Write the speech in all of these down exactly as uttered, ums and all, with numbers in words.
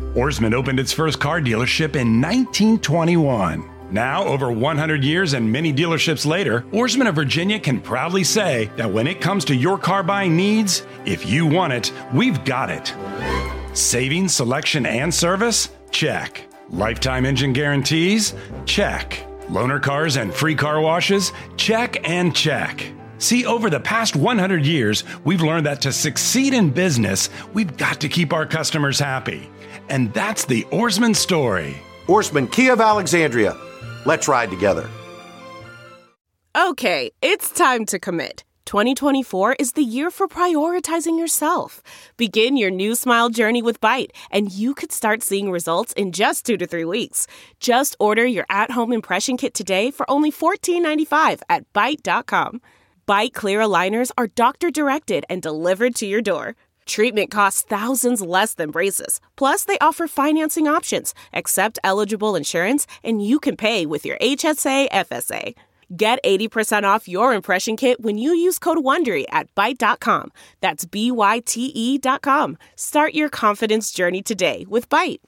Ourisman opened its first car dealership in nineteen twenty-one. Now, over one hundred years and many dealerships later, Ourisman of Virginia can proudly say that when it comes to your car buying needs, if you want it, we've got it. Savings, selection, and service? Check. Lifetime engine guarantees? Check. Loaner cars and free car washes? Check and check. See, over the past one hundred years, we've learned that to succeed in business, we've got to keep our customers happy. And that's the Ourisman story. Ourisman Kia of Alexandria. Let's ride together. Okay, it's time to commit. twenty twenty-four is the year for prioritizing yourself. Begin your new smile journey with Byte, and you could start seeing results in just two to three weeks. Just order your at-home impression kit today for only fourteen ninety-five at byte dot com. Byte Clear aligners are doctor-directed and delivered to your door. Treatment costs thousands less than braces. Plus, they offer financing options, accept eligible insurance, and you can pay with your H S A F S A. Get eighty percent off your impression kit when you use code WONDERY at byte dot com. That's B Y T E dot com. Start your confidence journey today with Byte.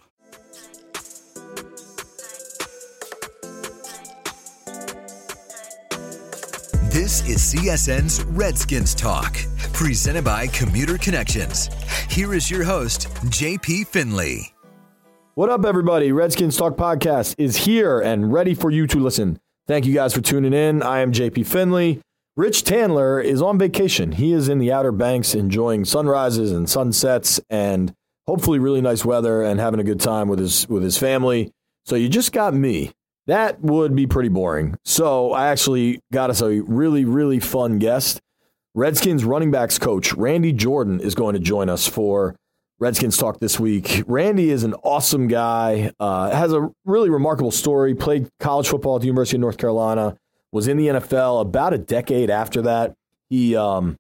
This is C S N's Redskins Talk, presented by Commuter Connections. Here is your host, J P Finley. What up, everybody? Redskins Talk podcast is here and ready for you to listen. Thank you guys for tuning in. I am J P Finley. Rich Tandler is on vacation. He is in the Outer Banks enjoying sunrises and sunsets and hopefully really nice weather and having a good time with his with his family. So you just got me. That would be pretty boring. So I actually got us a really, really fun guest. Redskins running backs coach Randy Jordan is going to join us for Redskins Talk this week. Randy is an awesome guy, uh, has a really remarkable story, played college football at the University of North Carolina, was in the N F L about a decade after that. He um,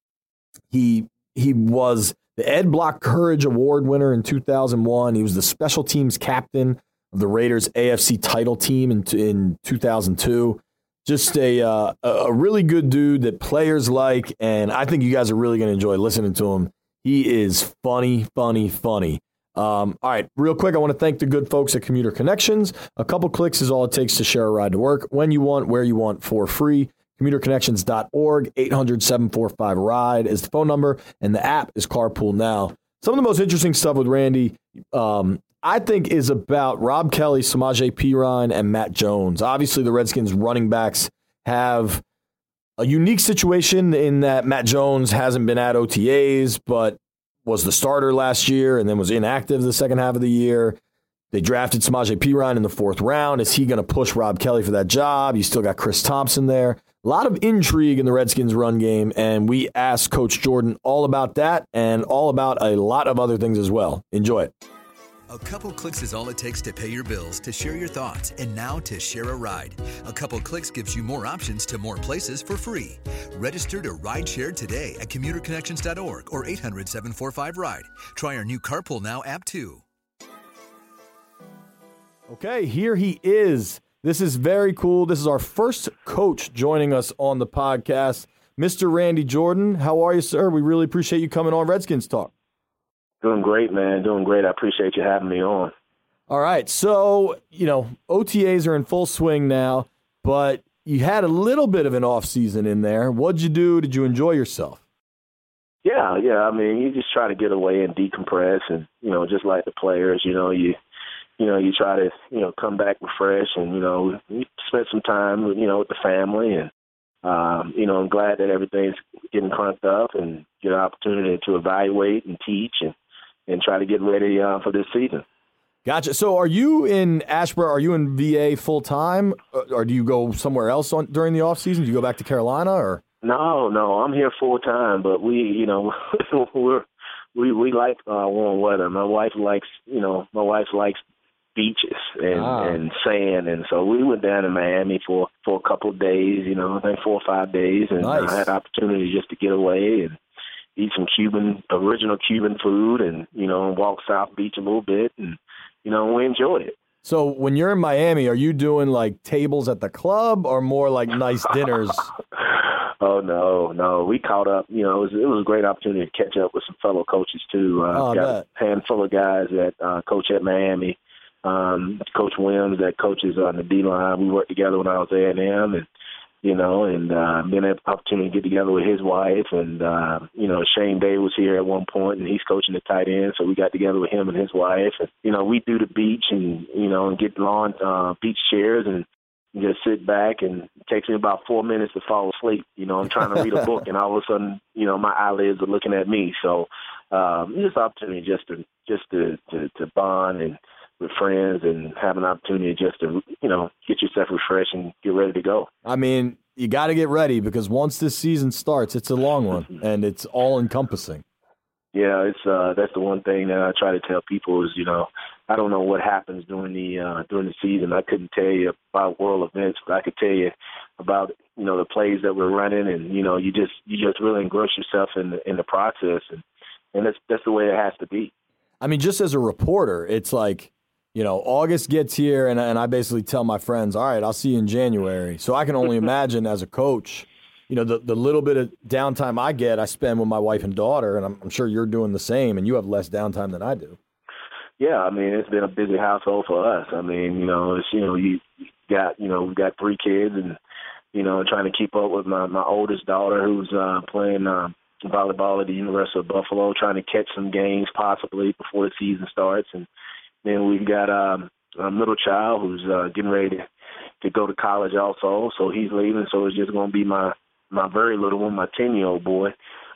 he he was the Ed Block Courage Award winner in two thousand one. He was the special teams captain of the Raiders A F C title team in, in two thousand two. Just a uh, a really good dude that players like, and I think you guys are really going to enjoy listening to him. He is funny, funny, funny. Um, all right, real quick, I want to thank the good folks at Commuter Connections. A couple clicks is all it takes to share a ride to work when you want, where you want, for free. commuter connections dot org, eight hundred, seven four five, RIDE is the phone number, and the app is Carpool Now. Some of the most interesting stuff with Randy, um, I think, is about Rob Kelly, Samaje Perine, and Matt Jones. Obviously, the Redskins running backs have a unique situation in that Matt Jones hasn't been at O T As, but was the starter last year and then was inactive the second half of the year. They drafted Samaje Perine in the fourth round. Is he going to push Rob Kelly for that job? You still got Chris Thompson there. A lot of intrigue in the Redskins run game, and we asked Coach Jordan all about that and all about a lot of other things as well. Enjoy it. A couple clicks is all it takes to pay your bills, to share your thoughts, and now to share a ride. A couple clicks gives you more options to more places for free. Register to ride share today at commuter connections dot org or eight hundred, seven four five, RIDE. Try our new Carpool Now app too. Okay, here he is. This is very cool. This is our first coach joining us on the podcast, Mister Randy Jordan. How are you, sir? We really appreciate you coming on Redskins Talk. Doing great, man. Doing great. I appreciate you having me on. All right. So, you know, O T As are in full swing now, but you had a little bit of an off season in there. What'd you do? Did you enjoy yourself? Yeah, yeah. I mean, you just try to get away and decompress and, you know, just like the players, you know, you, you know, you try to, you know, come back refreshed and, you know, you spend some time, you know, with the family and, um, you know, I'm glad that everything's getting cranked up and get an opportunity to evaluate and teach and, and try to get ready uh, for this season. Gotcha. So are you in Asheboro, are you in V A full-time, or do you go somewhere else on during the offseason? Do you go back to Carolina? Or No, no, I'm here full-time, but we, you know, we're, we we like uh, warm weather. My wife likes, you know, my wife likes beaches and, ah. and sand, and so we went down to Miami for, for a couple of days, you know, I think four or five days, and nice. I had opportunity just to get away and eat some Cuban, original Cuban food and, you know, walk South Beach a little bit. And, you know, we enjoyed it. So when you're in Miami, are you doing like tables at the club or more like nice dinners? Oh, no, no. We caught up. You know, it was, it was a great opportunity to catch up with some fellow coaches, too. Uh, oh, got a handful of guys that uh, coach at Miami. Um, Coach Williams that coaches on the D-line. We worked together when I was there at A and M, and, you know, and uh, been an opportunity to get together with his wife. And, uh, you know, Shane Day was here at one point, and he's coaching the tight end, so we got together with him and his wife. And, you know, we do the beach and, you know, and get lawn uh, beach chairs and just sit back, and it takes me about four minutes to fall asleep. You know, I'm trying to read a book, and all of a sudden, you know, my eyelids are looking at me. So um, it's an opportunity just to just to, to, to bond and with friends and have an opportunity just to, you know, get yourself refreshed and get ready to go. I mean, you got to get ready because once this season starts, it's a long one and it's all encompassing. Yeah, it's uh, that's the one thing that I try to tell people is, you know, I don't know what happens during the uh, during the season. I couldn't tell you about world events, but I could tell you about, you know, the plays that we're running, and, you know, you just you just really engross yourself in the, in the process, and, and that's that's the way it has to be. I mean, just as a reporter, it's like, you know, August gets here, and, and I basically tell my friends, all right, I'll see you in January. So I can only imagine as a coach, you know, the, the little bit of downtime I get, I spend with my wife and daughter, and I'm, I'm sure you're doing the same, and you have less downtime than I do. Yeah, I mean, it's been a busy household for us. I mean, you know, it's, you know, you got, you know, we've got three kids, and, you know, trying to keep up with my, my oldest daughter who's uh, playing uh, volleyball at the University of Buffalo, trying to catch some games possibly before the season starts. And then we've got um, a middle child who's uh, getting ready to, to go to college also, so he's leaving. So it's just going to be my, my very little one, my ten-year-old boy.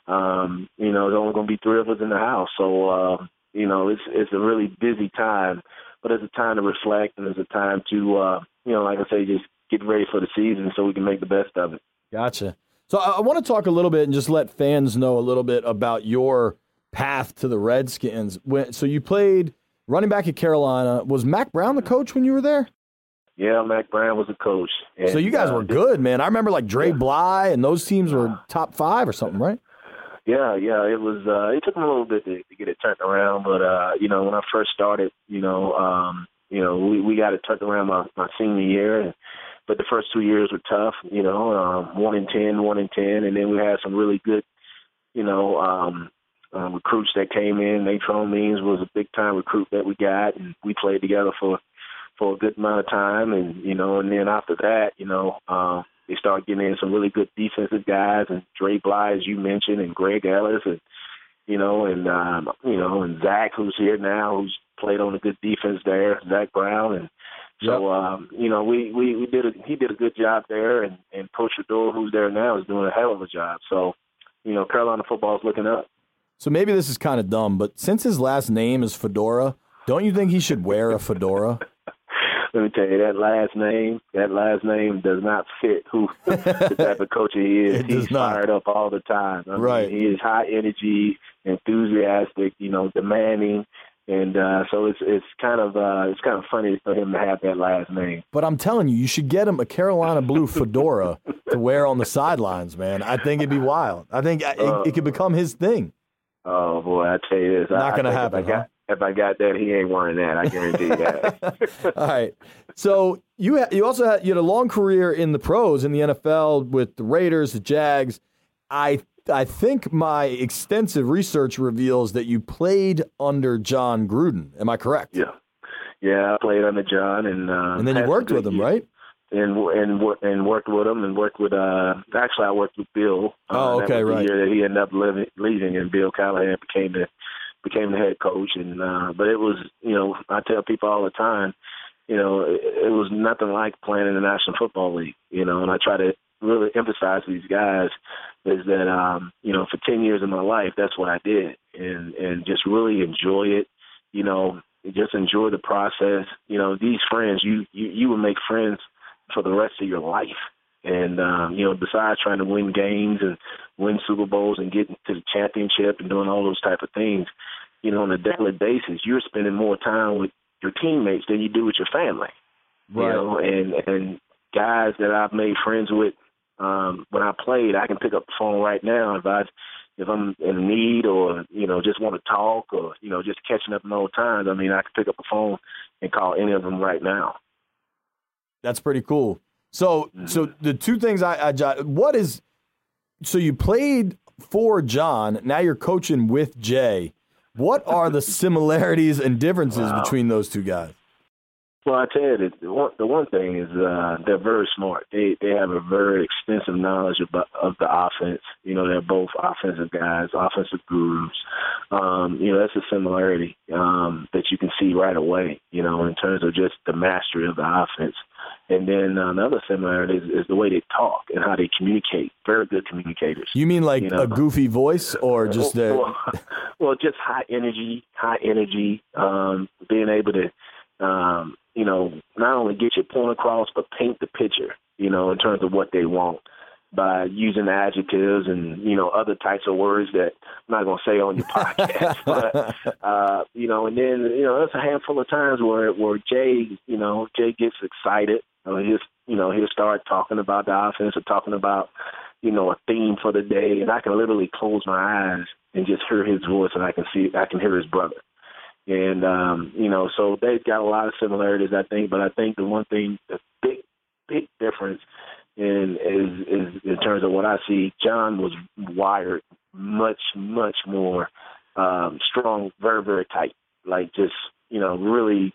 Um, you know, there's only going to be three of us in the house. So, uh, you know, it's it's a really busy time, but it's a time to reflect, and it's a time to, uh, you know, like I say, just get ready for the season so we can make the best of it. Gotcha. So I, I want to talk a little bit and just let fans know a little bit about your path to the Redskins. When, so you played running back at Carolina. Was Mack Brown the coach when you were there? Yeah, Mack Brown was the coach. And, so you guys uh, were good, man. I remember like Dre yeah. Bly and those teams were top five or something, right? Yeah, yeah. It was. Uh, it took them a little bit to, to get it turned around, but uh, you know, when I first started, you know, um, you know, we, we got it turned around my, my senior year, and, but the first two years were tough. You know, um, one in ten, one in ten, and then we had some really good, you know, um, uh, recruits that came in. Natron Means was a big time recruit that we got, and we played together for for a good amount of time, and you know, and then after that, you know. Uh, They started getting in some really good defensive guys, and Dre Bly, as you mentioned, and Greg Ellis, and you know, and um, you know, and Zach, who's here now, who's played on a good defense there, Zach Brown, and so yep. um, you know, we, we, we did a, he did a good job there, and, and Coach Shador, who's there now, is doing a hell of a job. So, you know, Carolina football is looking up. So maybe this is kind of dumb, but since his last name is Fedora, don't you think he should wear a fedora? Let me tell you, that last name, that last name does not fit who the type of coach he is. He's fired up all the time. I right. mean, he is high energy, enthusiastic, you know, demanding, and uh, so it's it's kind of uh, it's kind of funny for him to have that last name. But I'm telling you, you should get him a Carolina blue fedora to wear on the sidelines, man. I think it'd be wild. I think it, uh, it could become his thing. Oh boy, I tell you this, not I, going to I happen. If I, huh? got, if I got that, he ain't wearing that. I guarantee that. All right. So you ha- you also had you had a long career in the pros in the N F L with the Raiders, the Jags. I I think my extensive research reveals that you played under John Gruden. Am I correct? Yeah, yeah, I played under John, and uh, and then you worked with him, years. right? And and and worked with him, and worked with. Uh, actually, I worked with Bill. Uh, oh, okay, that was right. The year that he ended up living, leaving, and Bill Callahan became the became the head coach. And uh, but it was, you know, I tell people all the time, you know, it, it was nothing like playing in the National Football League. You know, and I try to really emphasize to these guys is that um, you know, for ten years of my life, that's what I did, and and just really enjoy it. You know, just enjoy the process. You know, these friends, you you, you will make friends for the rest of your life. And, um, you know, besides trying to win games and win Super Bowls and get to the championship and doing all those type of things, you know, on a daily basis, you're spending more time with your teammates than you do with your family. Right. You know, and, and guys that I've made friends with um, when I played, I can pick up the phone right now if I if I'm in need or, you know, just want to talk or, you know, just catching up in old times. I mean, I can pick up the phone and call any of them right now. That's pretty cool. So, so the two things I, I what is so you played for John. Now you're coaching with Jay. What are the similarities and differences wow. between those two guys? Well, I tell you, the one, the one thing is uh, they're very smart. They they have a very extensive knowledge of, of the offense. You know, they're both offensive guys, offensive gurus. Um, you know, that's a similarity um, that you can see right away, you know, in terms of just the mastery of the offense. And then uh, another similarity is, is the way they talk and how they communicate. Very good communicators. You mean like you know? a goofy voice or just a... Well, well, just high energy, high energy, um, being able to, um, you know, not only get your point across, but paint the picture, you know, in terms of what they want by using adjectives and, you know, other types of words that I'm not going to say on your podcast. but, uh, you know, and then, you know, there's a handful of times where, where Jay, you know, Jay gets excited. Or he'll, you know, he'll start talking about the offense or talking about, you know, a theme for the day. And I can literally close my eyes and just hear his voice, and I can see, I can hear his brother. And, um, you know, so they've got a lot of similarities, I think. But I think the one thing, the big, big difference in is, is in terms of what I see, John was wired much, much more um, strong, very, very tight. Like just, you know, really,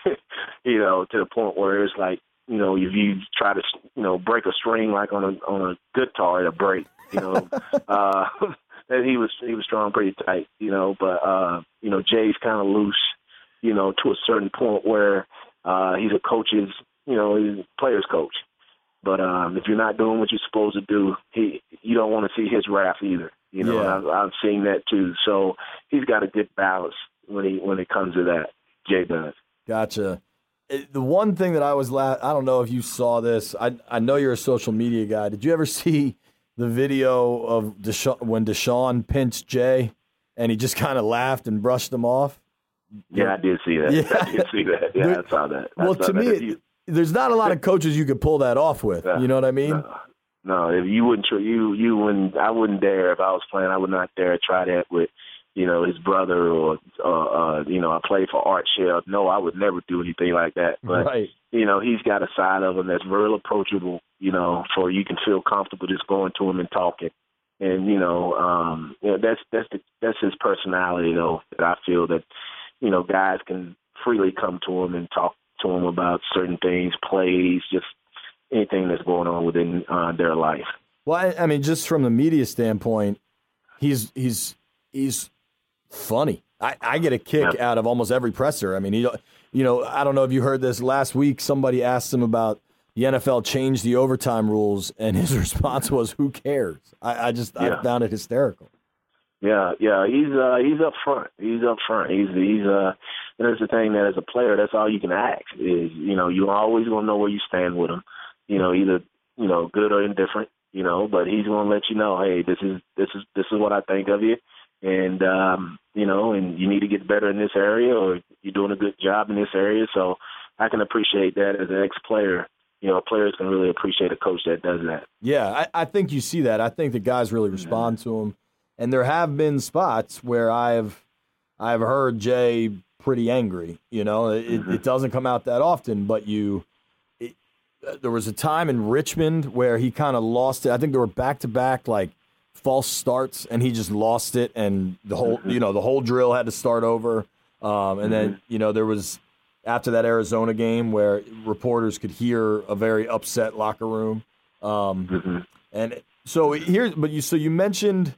you know, to the point where it's like, you know, if you try to, you know, break a string like on a on a guitar, it'll break, you know. uh And he was he was strong, pretty tight, you know. But uh, you know, Jay's kind of loose, you know, to a certain point where uh, he's a coach's, you know, he's a player's coach. But um, if you're not doing what you're supposed to do, he you don't want to see his wrath either, you know. Yeah. And I've, I've seen that too. So he's got a good balance when he when it comes to that. Jay does. Gotcha. The one thing that I was la- I don't know if you saw this. I I know you're a social media guy. Did you ever see the video of Desha- when Deshaun pinched Jay and he just kind of laughed and brushed him off? Yeah, I did see that. Yeah. I did see that. Yeah, there, I saw that. I well, saw to that. me, it, there's not a lot of coaches you could pull that off with. No, you know what I mean? No, no, if you wouldn't, you you wouldn't. I wouldn't dare if I was playing. I would not dare to try that with, you know, his brother or, uh, uh, you know, I played for Art Shell. No, I would never do anything like that. But right. you know, he's got a side of him that's very approachable. You know, so you can feel comfortable just going to him and talking. And, you know, um, you know, that's that's the, that's his personality, though, that I feel that, you know, guys can freely come to him and talk to him about certain things, plays, just anything that's going on within uh, their life. Well, I, I mean, just from the media standpoint, he's he's he's funny. I, I get a kick yeah. out of almost every presser. I mean, he, you know, I don't know if you heard this last week. Somebody asked him about the N F L changed the overtime rules, and his response was, "Who cares?" I, I just yeah. I found it hysterical. Yeah, yeah, he's uh, he's up front. He's up front. He's he's uh. And that's the thing that as a player, that's all you can ask is, you know, you always gonna know where you stand with him. You know, either you know good or indifferent. You know, but he's gonna let you know, hey, this is this is this is what I think of you, and um, you know, and you need to get better in this area, or you're doing a good job in this area. So I can appreciate that as an ex-player. You know, players can really appreciate a coach that does that. Yeah, I, I think you see that. I think the guys really respond to him. And there have been spots where I've I've heard Jay pretty angry. You know, it, mm-hmm. it doesn't come out that often, but you it, there was a time in Richmond where he kind of lost it. I think there were back-to-back, like, false starts, and he just lost it, and the whole, mm-hmm. you know, the whole drill had to start over. Um, and mm-hmm. then, you know, there was after that Arizona game where reporters could hear a very upset locker room. Um, mm-hmm. And so here, but you, so you mentioned,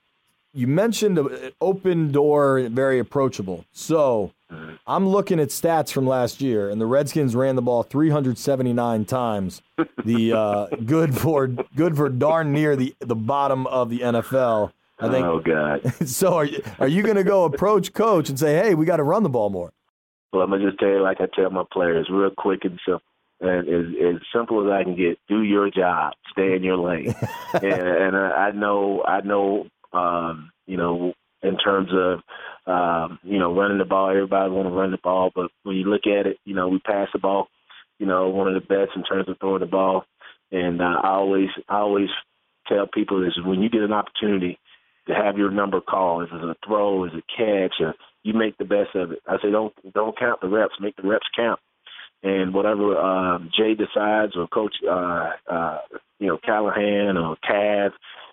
you mentioned an open door, very approachable. So mm-hmm. I'm looking at stats from last year, and the Redskins ran the ball three hundred seventy-nine times. The uh, good for good for darn near the, the bottom of the N F L. I think. Oh God! So are you, are you going to go approach coach and say, hey, we got to run the ball more? Well, I'm going to just tell you, like I tell my players, real quick and simple. And as, as simple as I can get, do your job, stay in your lane. and and I, I know, I know, um, you know, in terms of, um, you know, running the ball, everybody want to run the ball. But when you look at it, you know, we pass the ball, you know, one of the best in terms of throwing the ball. And uh, I always, I always tell people is when you get an opportunity to have your number called, if it's a throw, is a catch, or you make the best of it. I say don't don't count the reps, make the reps count. And whatever um, Jay decides or Coach, uh, uh, you know, Callahan or Cav,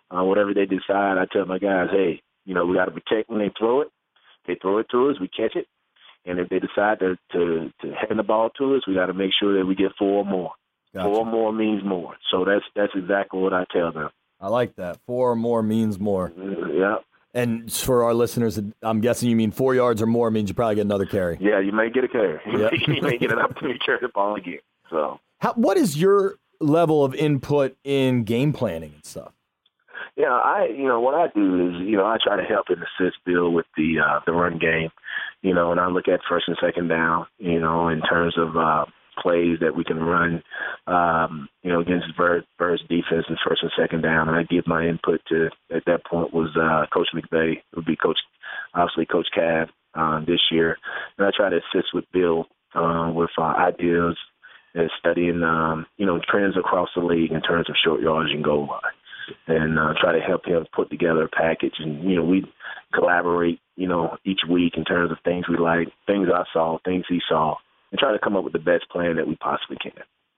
uh, whatever they decide, I tell my guys, hey, you know, we got to protect when they throw it. If they throw it to us, we catch it. And if they decide to, to, to hand the ball to us, we got to make sure that we get four or more. Gotcha. Four or more means more. So that's that's exactly what I tell them. I like that. Four or more means more. Yeah. And for our listeners, I'm guessing you mean four yards or more means you probably get another carry. Yeah, you may get a carry. Yep. You may get an opportunity to carry the ball again. So, How, what is your level of input in game planning and stuff? Yeah, I you know what I do is you know I try to help and assist Bill with the uh, the run game, you know, and I look at first and second down, you know, in terms of uh, plays that we can run, um, you know, against Bird's defense in first and second down, and I give my input to at that point was uh, Coach McVay, it would be Coach obviously Coach Cav um, this year, and I try to assist with Bill uh, with uh, ideas and studying um, you know trends across the league in terms of short yardage and goal line. And uh, try to help him put together a package. And, you know, we collaborate, you know, each week in terms of things we like, things I saw, things he saw, and try to come up with the best plan that we possibly can.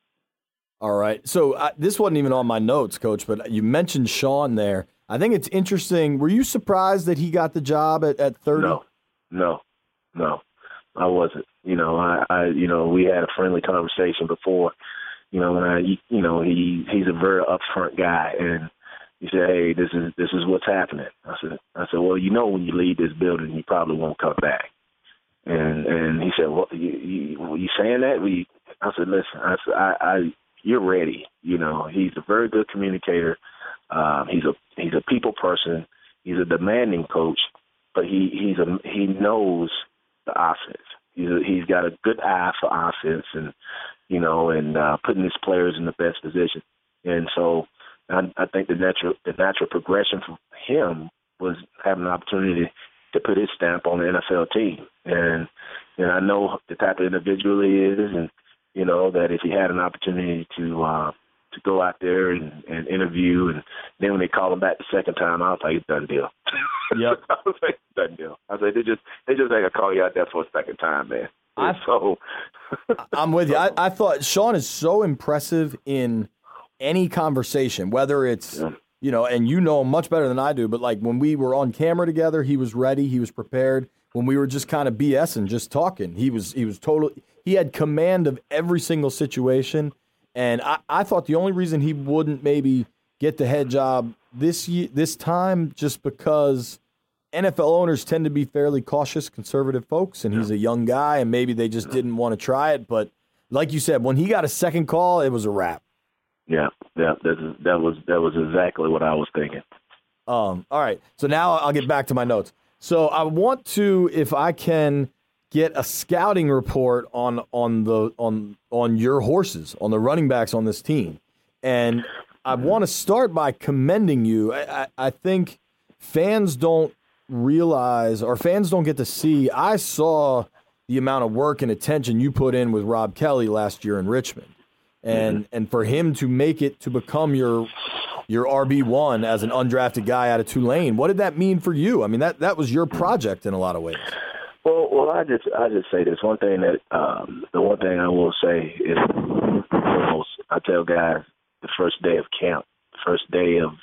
All right. So uh, this wasn't even on my notes, Coach, but you mentioned Sean there. I think it's interesting. Were you surprised that he got the job at, at thirty? No, no, no, I wasn't. You know, I, I, you know, we had a friendly conversation before, you know, and I, you know, he, he's a very upfront guy, and he said, "Hey, this is this is what's happening." I said, "I said, well, you know, when you leave this building, you probably won't come back." And and he said, "Well, you you, you saying that?" We, I said, "Listen, I said, I, I you're ready. You know, he's a very good communicator. Um, he's a he's a people person. He's a demanding coach, but he he's a he knows the offense. He's a, he's got a good eye for offense, and you know, and uh, putting his players in the best position. And so." I, I think the natural the natural progression for him was having an opportunity to put his stamp on the N F L team, and and I know the type of individual he is, and you know that if he had an opportunity to uh, to go out there and, and interview, and then when they call him back the second time, I was like, done deal. Yep. I was like, done deal. I was like, they just they just ain't gonna call you out there for a second time, man. I, so I'm with you. I, I thought Sean is so impressive in any conversation, whether it's, yeah. you know, and you know him much better than I do, but like when we were on camera together, he was ready, he was prepared. When we were just kind of BSing, just talking, he was he was totally, he had command of every single situation. And I, I thought the only reason he wouldn't maybe get the head job this year, this time, just because N F L owners tend to be fairly cautious, conservative folks, and he's a young guy, and maybe they just didn't want to try it. But like you said, when he got a second call, it was a wrap. Yeah, yeah, that, that was that was exactly what I was thinking. Um, all right, so now I'll get back to my notes. So I want to, if I can, get a scouting report on on the on on your horses, on the running backs on this team, and I want to start by commending you. I, I, I think fans don't realize, or fans don't get to see. I saw the amount of work and attention you put in with Rob Kelly last year in Richmond. And mm-hmm. and for him to make it to become your your R B one as an undrafted guy out of Tulane, what did that mean for you? I mean, that, that was your project in a lot of ways. Well, well, I just I just say this one thing that um, the one thing I will say is almost, I tell guys the first day of camp, the first day of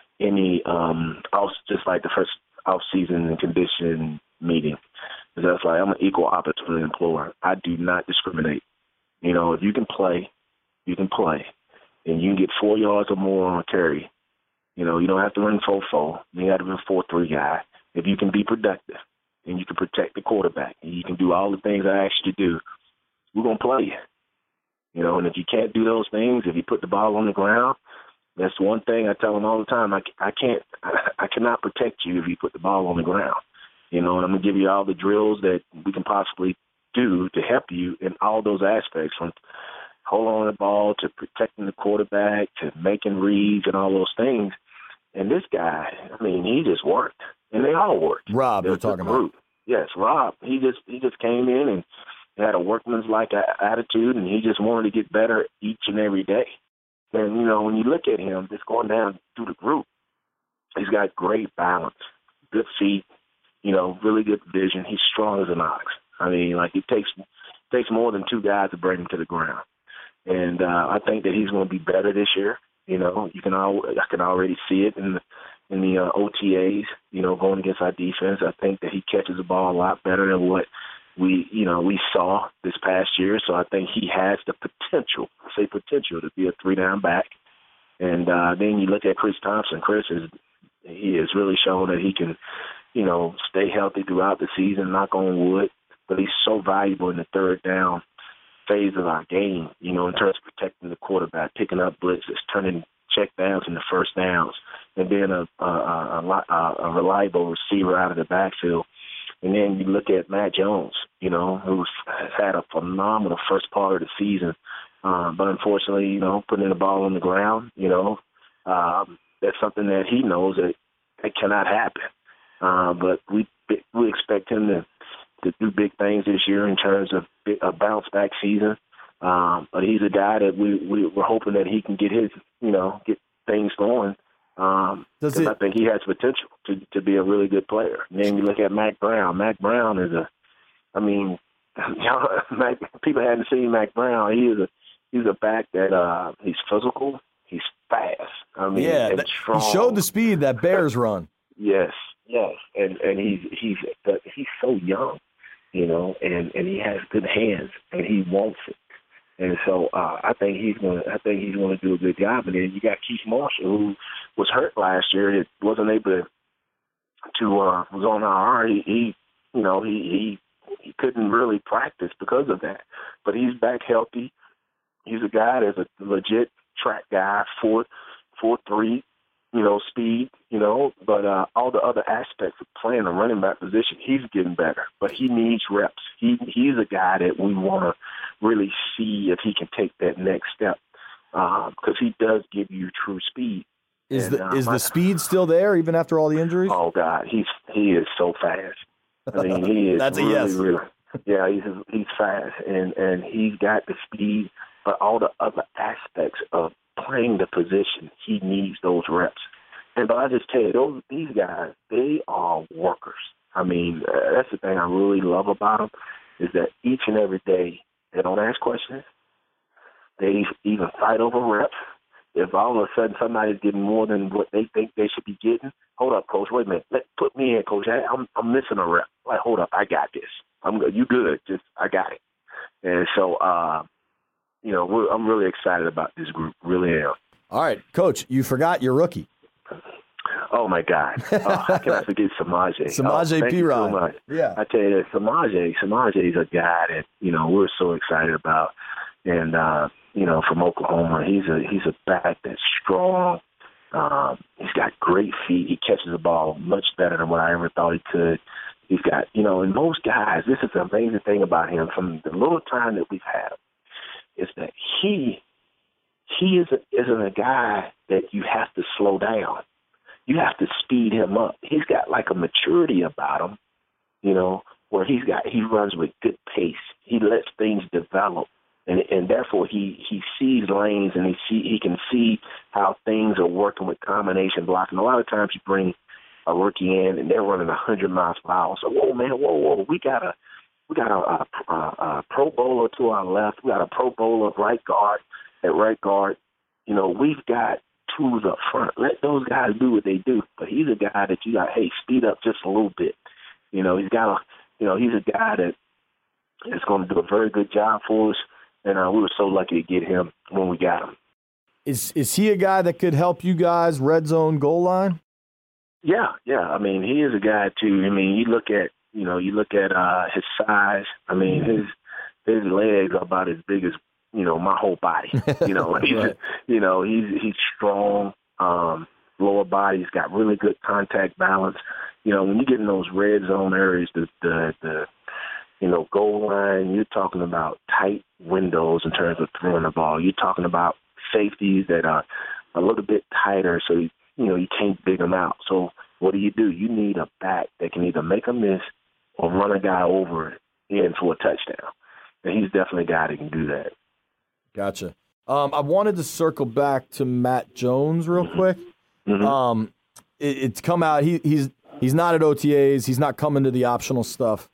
any um, off, just like the first off season and condition meeting, is that's like I'm an equal opportunity employer. I do not discriminate. You know, if you can play. You can play, and you can get four yards or more on a carry. You know, you don't have to run four four. You have to run four three guy. If you can be productive, and you can protect the quarterback, and you can do all the things I asked you to do, we're going to play you. You know, and if you can't do those things, if you put the ball on the ground, that's one thing I tell them all the time. I, I can't, I, I cannot protect you if you put the ball on the ground. You know, and I'm going to give you all the drills that we can possibly do to help you in all those aspects, from hold on the ball to protecting the quarterback to making reads and all those things. And this guy, I mean, he just worked, and they all worked. Rob, you're talking about? Yes, Rob. He just he just came in and had a workman's-like attitude, and he just wanted to get better each and every day. And, you know, when you look at him, just going down through the group, he's got great balance, good feet, you know, really good vision. He's strong as an ox. I mean, like, it takes takes more than two guys to bring him to the ground. And uh, I think that he's going to be better this year. You know, you can al- I can already see it in the, in the uh, O T As, you know, going against our defense. I think that he catches the ball a lot better than what we, you know, we saw this past year. So I think he has the potential, I say potential, to be a three-down back. And uh, then you look at Chris Thompson. Chris is he has really shown that he can, you know, stay healthy throughout the season, knock on wood. But he's so valuable in the third down phase of our game, you know, in terms of protecting the quarterback, picking up blitzes, turning check downs into first downs, and being a, a, a, a, a reliable receiver out of the backfield. And then you look at Matt Jones, you know, who's had a phenomenal first part of the season. Um, but unfortunately, you know, putting the ball on the ground, you know, um, that's something that he knows that it cannot happen. Uh, but we we expect him to, to do big things this year in terms of a bounce-back season. Um, but he's a guy that we, we, we're hoping that he can get his, you know, get things going. Um, Does it, I think he has potential to, to be a really good player. And then you look at Mac Brown. Mac Brown is a, I mean, Mac, people hadn't seen Mac Brown. He is a, he's a back that uh, he's physical. He's fast. I mean, yeah, and that, strong. He showed the speed that Bears run. Yes, yes, and and he's he's he's so young, you know, and, and he has good hands, and he wants it. And so uh, I think he's going. I think he's going to do a good job. And then you got Keith Marshall, who was hurt last year. It wasn't able to. to uh, was on I R. He, he, you know, he, he he couldn't really practice because of that. But he's back healthy. He's a guy that's a legit track guy, four, four three, you know, speed, you know. But uh, all the other aspects of playing the running back position, he's getting better. But he needs reps. He he's a guy that we want to really see if he can take that next step, because um, he does give you true speed. Is and, the uh, is my, the speed still there even after all the injuries? Oh God, he's he is so fast. I mean, he is That's a really, yes. really, yeah, he's he's fast, and and he's got the speed, but all the other aspects of playing the position, he needs those reps. And but I just tell you, those these guys, they are workers. I mean, uh, that's the thing I really love about them, is that each and every day they don't ask questions. They even fight over reps. If all of a sudden somebody's getting more than what they think they should be getting, hold up, coach, wait a minute, Let, put me in, coach. I, I'm I'm missing a rep. Like, hold up, I got this. I'm good. You good? Just I got it. And so, uh, you know, we're, I'm really excited about this group. Really am. All right, coach, you forgot your rookie. Oh my God! Oh, how can I forget Samaje? Samaje oh, Perine. So much. Yeah, I tell you, that Samaje, Samaje is a guy that you know we're so excited about, and uh, you know, from Oklahoma, he's a he's a back that's strong. Um, he's got great feet. He catches the ball much better than what I ever thought he could. He's got, you know, and most guys, this is the amazing thing about him from the little time that we've had him, is that he he is a, isn't a guy that you have to slow down. You have to speed him up. He's got like a maturity about him, you know, where he's got he runs with good pace. He lets things develop, and and therefore he, he sees lanes and he see he can see how things are working with combination blocking. A lot of times you bring a rookie in and they're running a hundred miles per hour. So whoa man, whoa whoa, we got a we got a, a, a, a Pro Bowler to our left. We got a Pro Bowler right guard at right guard. You know, we've got tools up front. Let those guys do what they do. But he's a guy that you got, hey, speed up just a little bit. You know, he's got a, you know, he's a guy that is going to do a very good job for us. And uh, we were so lucky to get him when we got him. Is is he a guy that could help you guys red zone goal line? Yeah, yeah. I mean, he is a guy too. I mean, you look at, you know, you look at uh, his size. I mean, his his legs are about as big as, you know, my whole body. You know, he's, right. you know, he's he's strong, um, lower body. He's got really good contact balance. You know, when you get in those red zone areas, the the, the you know, goal line, you're talking about tight windows in terms of throwing the ball. You're talking about safeties that are a little bit tighter, so you, you know you can't dig them out. So what do you do? You need a back that can either make a miss or run a guy over in for a touchdown. And he's definitely a guy that can do that. Gotcha. Um, I wanted to circle back to Matt Jones real mm-hmm. quick. Mm-hmm. Um, it, it's come out. He, he's he's not at O T As. He's not coming to the optional stuff.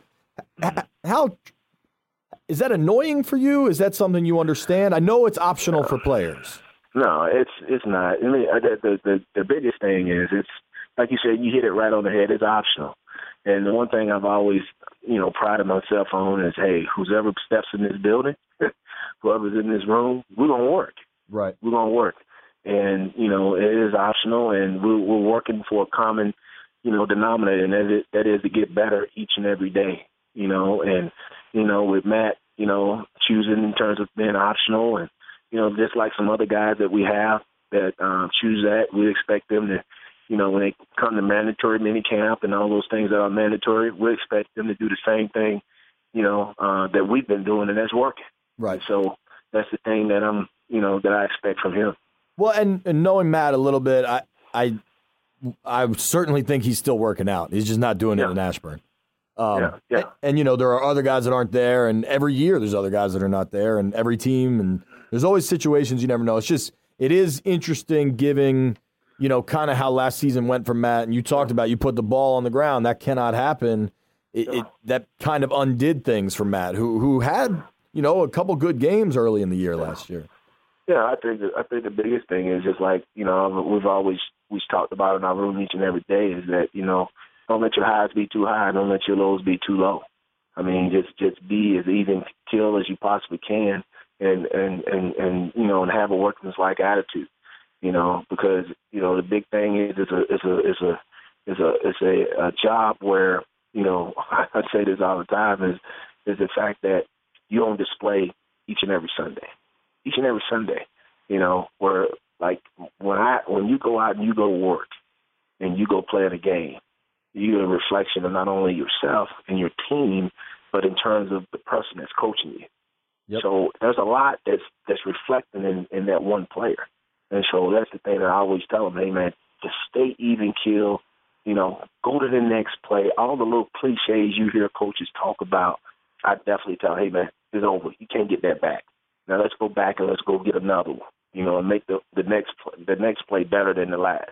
How is that annoying for you? Is that something you understand? I know it's optional for players. No, it's it's not. I mean, the, the the the biggest thing is it's like you said, you hit it right on the head. It's optional. And the one thing I've always, you know, prided myself on is, hey, whoever steps in this building, whoever's in this room, we're gonna work. Right. We're gonna work. And you know, it is optional, and we're we're working for a common, you know, denominator, and that is, that is to get better each and every day. You know, and you know, with Matt, you know, choosing in terms of being optional, and you know, just like some other guys that we have that um, choose that, we expect them to, you know, when they come to mandatory minicamp and all those things that are mandatory, we expect them to do the same thing, you know, uh, that we've been doing, and that's working. Right. And so that's the thing that I'm, you know, that I expect from him. Well, and, and knowing Matt a little bit, I, I I certainly think he's still working out. He's just not doing yeah. it in Ashburn. Um, yeah, yeah. And, and, you know, there are other guys that aren't there, and every year there's other guys that are not there, and every team, and there's always situations you never know. It's just, it is interesting giving, you know, kind of how last season went for Matt, and you talked about you put the ball on the ground. That cannot happen. It, it that kind of undid things for Matt, who who had, you know, a couple good games early in the year last year. Yeah, I think that, I think the biggest thing is just like, you know, we've always we've talked about in our room each and every day is that, you know, don't let your highs be too high, don't let your lows be too low. I mean, just just be as even keel as you possibly can, and and and, and you know, and have a workman's-like attitude. You know, because you know the big thing is it's a it's a it's a it's a it's a, a job where, you know, I say this all the time is is the fact that you're on display each and every Sunday. Each and every Sunday, you know, where like when I when you go out and you go to work and you go play in a game, you're a reflection of not only yourself and your team, but in terms of the person that's coaching you. Yep. So there's a lot that's that's reflecting in, in that one player. And so that's the thing that I always tell them, hey man, just stay even keel, you know, go to the next play. All the little cliches you hear coaches talk about, I definitely tell, hey man, it's over. You can't get that back. Now let's go back and let's go get another one, you know, and make the, the next play, the next play better than the last.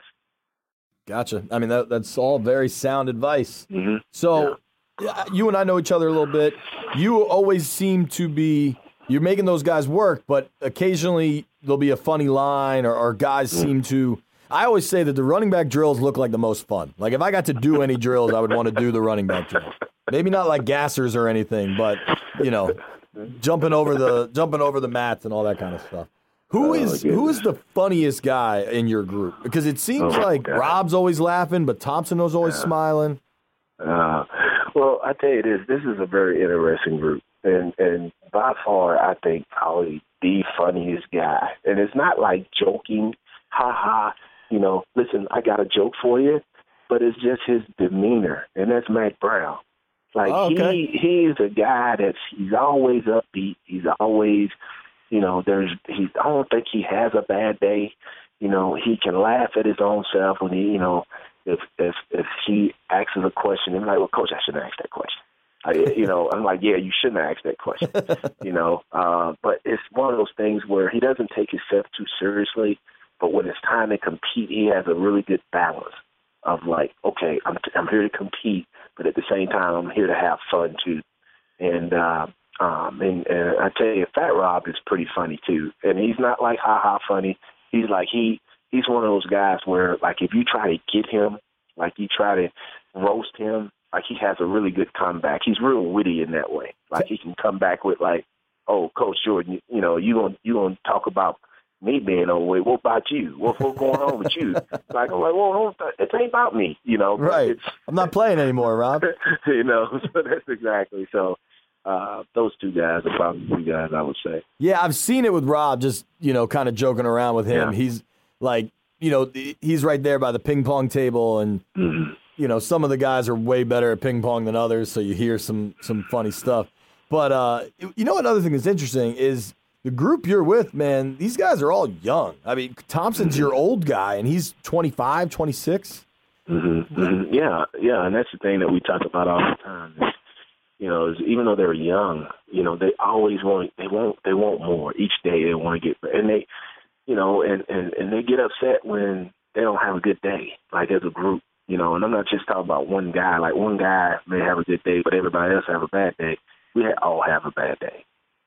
Gotcha. I mean, that, that's all very sound advice. Mm-hmm. So yeah. you and I know each other a little bit. You always seem to be, you're making those guys work, but occasionally there'll be a funny line or, or guys mm-hmm. seem to, I always say that the running back drills look like the most fun. Like if I got to do any drills, I would want to do the running back drill. Maybe not like gassers or anything, but, you know, jumping over the jumping over the mats and all that kind of stuff. Who is oh, who is the funniest guy in your group? Because it seems oh, like God. Rob's always laughing, but Thompson was always uh, smiling. Uh, well, I tell you this: this is a very interesting group, and and by far, I think probably the funniest guy. And it's not like joking, ha ha. You know, listen, I got a joke for you, but it's just his demeanor, and that's Mack Brown. Like, oh, okay. he he's a guy that's he's always upbeat. He's always, you know, there's he. I don't think he has a bad day. You know, he can laugh at his own self when he, you know, if if if he asks a question, I'm like, well, coach, I shouldn't ask that question. I, you know, I'm like, yeah, you shouldn't ask that question. you know, uh, but it's one of those things where he doesn't take himself too seriously, but when it's time to compete, he has a really good balance of like, okay, I'm I'm here to compete, but at the same time, I'm here to have fun too. And uh, um, and, and I tell you, Fat Rob is pretty funny too. And he's not like ha ha funny. He's like he he's one of those guys where like if you try to get him, like you try to roast him, like he has a really good comeback. He's real witty in that way. Like he can come back with like, oh, Coach Jordan, you, you know, you gonna you gonna talk about me being overweight. What about you? What, what's going on with you? Like, I'm like, well, it ain't about me, you know. Right. It's, I'm not playing anymore, Rob. you know, so that's exactly. So uh, those two guys are probably two guys I would say. Yeah, I've seen it with Rob, just, you know, kind of joking around with him. Yeah. He's like, you know, he's right there by the ping pong table, and, mm-hmm. you know, some of the guys are way better at ping pong than others, so you hear some, some funny stuff. But, uh, you know, another thing that's interesting is, the group you're with, man, these guys are all young. I mean, Thompson's your old guy, and he's twenty-five, twenty-six. Mm-hmm, mm-hmm. Yeah, yeah, and that's the thing that we talk about all the time. Is, you know, is even though they're young, you know, they always want they want they want more. Each day they want to get, and they, you know, and, and, and they get upset when they don't have a good day, like as a group, you know. And I'm not just talking about one guy. Like one guy may have a good day, but everybody else have a bad day. We all have a bad day.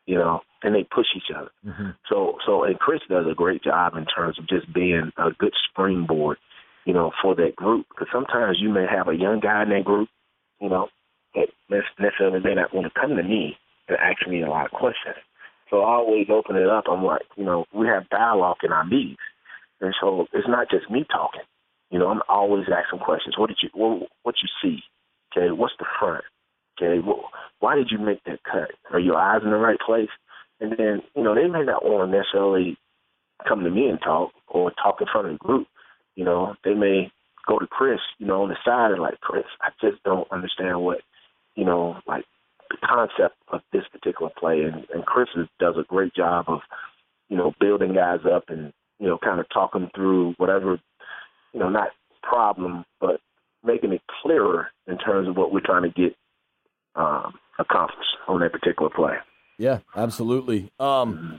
you know, and they push each other. Mm-hmm. So, so, and Chris does a great job in terms of just being a good springboard, you know, for that group. Because sometimes you may have a young guy in that group, you know, that necessarily may not want to come to me and ask me a lot of questions. So I always open it up. I'm like, you know, we have dialogue in our meetings. And so it's not just me talking. You know, I'm always asking questions. What did you, what, what you see? Okay, what's the front? Okay, well, why did you make that cut? Are your eyes in the right place? And then, you know, they may not want to necessarily come to me and talk or talk in front of the group. You know, they may go to Chris, you know, on the side and like, Chris, I just don't understand what, you know, like the concept of this particular play. And, and Chris is, does a great job of, you know, building guys up and, you know, kind of talking through whatever, you know, not problem, but making it clearer in terms of what we're trying to get um, accomplished on that particular play. Yeah, absolutely. Um,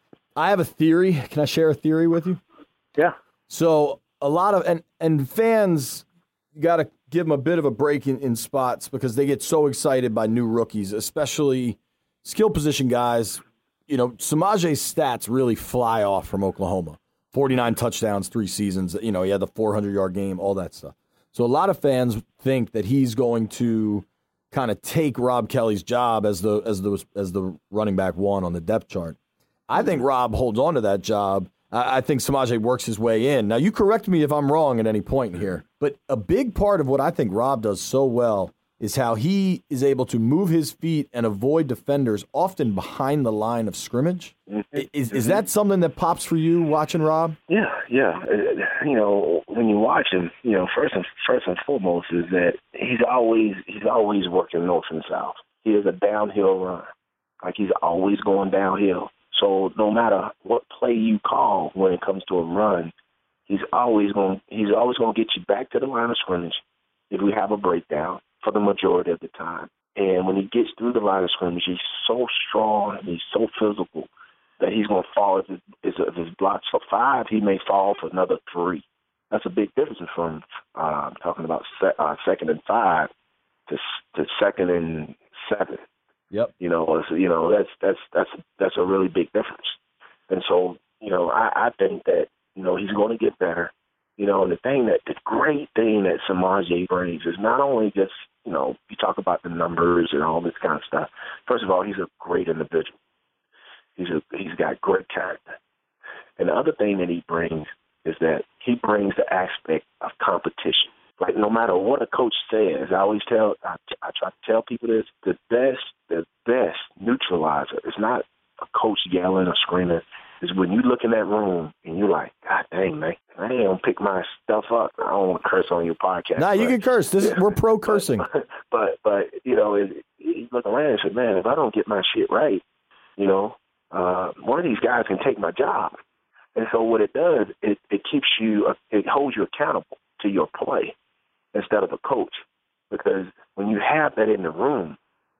I have a theory. Can I share a theory with you? Yeah. So a lot of, and, and fans, you got to give them a bit of a break in, in spots because they get so excited by new rookies, especially skill position guys. You know, Samaje's stats really fly off from Oklahoma. forty-nine touchdowns, three seasons. You know, he had the four hundred yard game, all that stuff. So a lot of fans think that he's going to kind of take Rob Kelly's job as the as the as the running back one on the depth chart. I think Rob holds on to that job. I, I think Samaje works his way in. Now, you correct me if I'm wrong at any point here, but a big part of what I think Rob does so well is how he is able to move his feet and avoid defenders often behind the line of scrimmage. Mm-hmm. Is is that something that pops for you watching Rob? Yeah, yeah. You know, when you watch him, you know, first and first and foremost is that he's always he's always working north and south. He is a downhill run, like he's always going downhill. So no matter what play you call when it comes to a run, he's always going he's always going to get you back to the line of scrimmage if we have a breakdown for the majority of the time. And when he gets through the line of scrimmage, he's so strong and he's so physical that he's going to fall. If his, if his blocks for five, he may fall for another three. That's a big difference from uh, talking about se- uh, second and five to, to second and seven. Yep. You know, it's, you know that's that's that's that's a really big difference. And so, you know, I, I think that you know he's going to get better. You know, and the thing that the great thing that Samaje brings is not only just you know you talk about the numbers and all this kind of stuff. First of all, he's a great individual. He's a he's got great character. And the other thing that he brings is that he brings the aspect of competition. Like no matter what a coach says, I always tell, I, I try to tell people this: the best, the best neutralizer is not a coach yelling or screaming. Is when you look in that room and you're like, God dang, man, I ain't gonna pick my stuff up. I don't want to curse on your podcast. Nah, you can curse. This is, we're pro cursing. But, but, but you know, it, you look around and say, man, if I don't get my shit right, you know, uh, one of these guys can take my job. And so what it does, it, it keeps you, it holds you accountable to your play instead of a coach. Because when you have that in the room,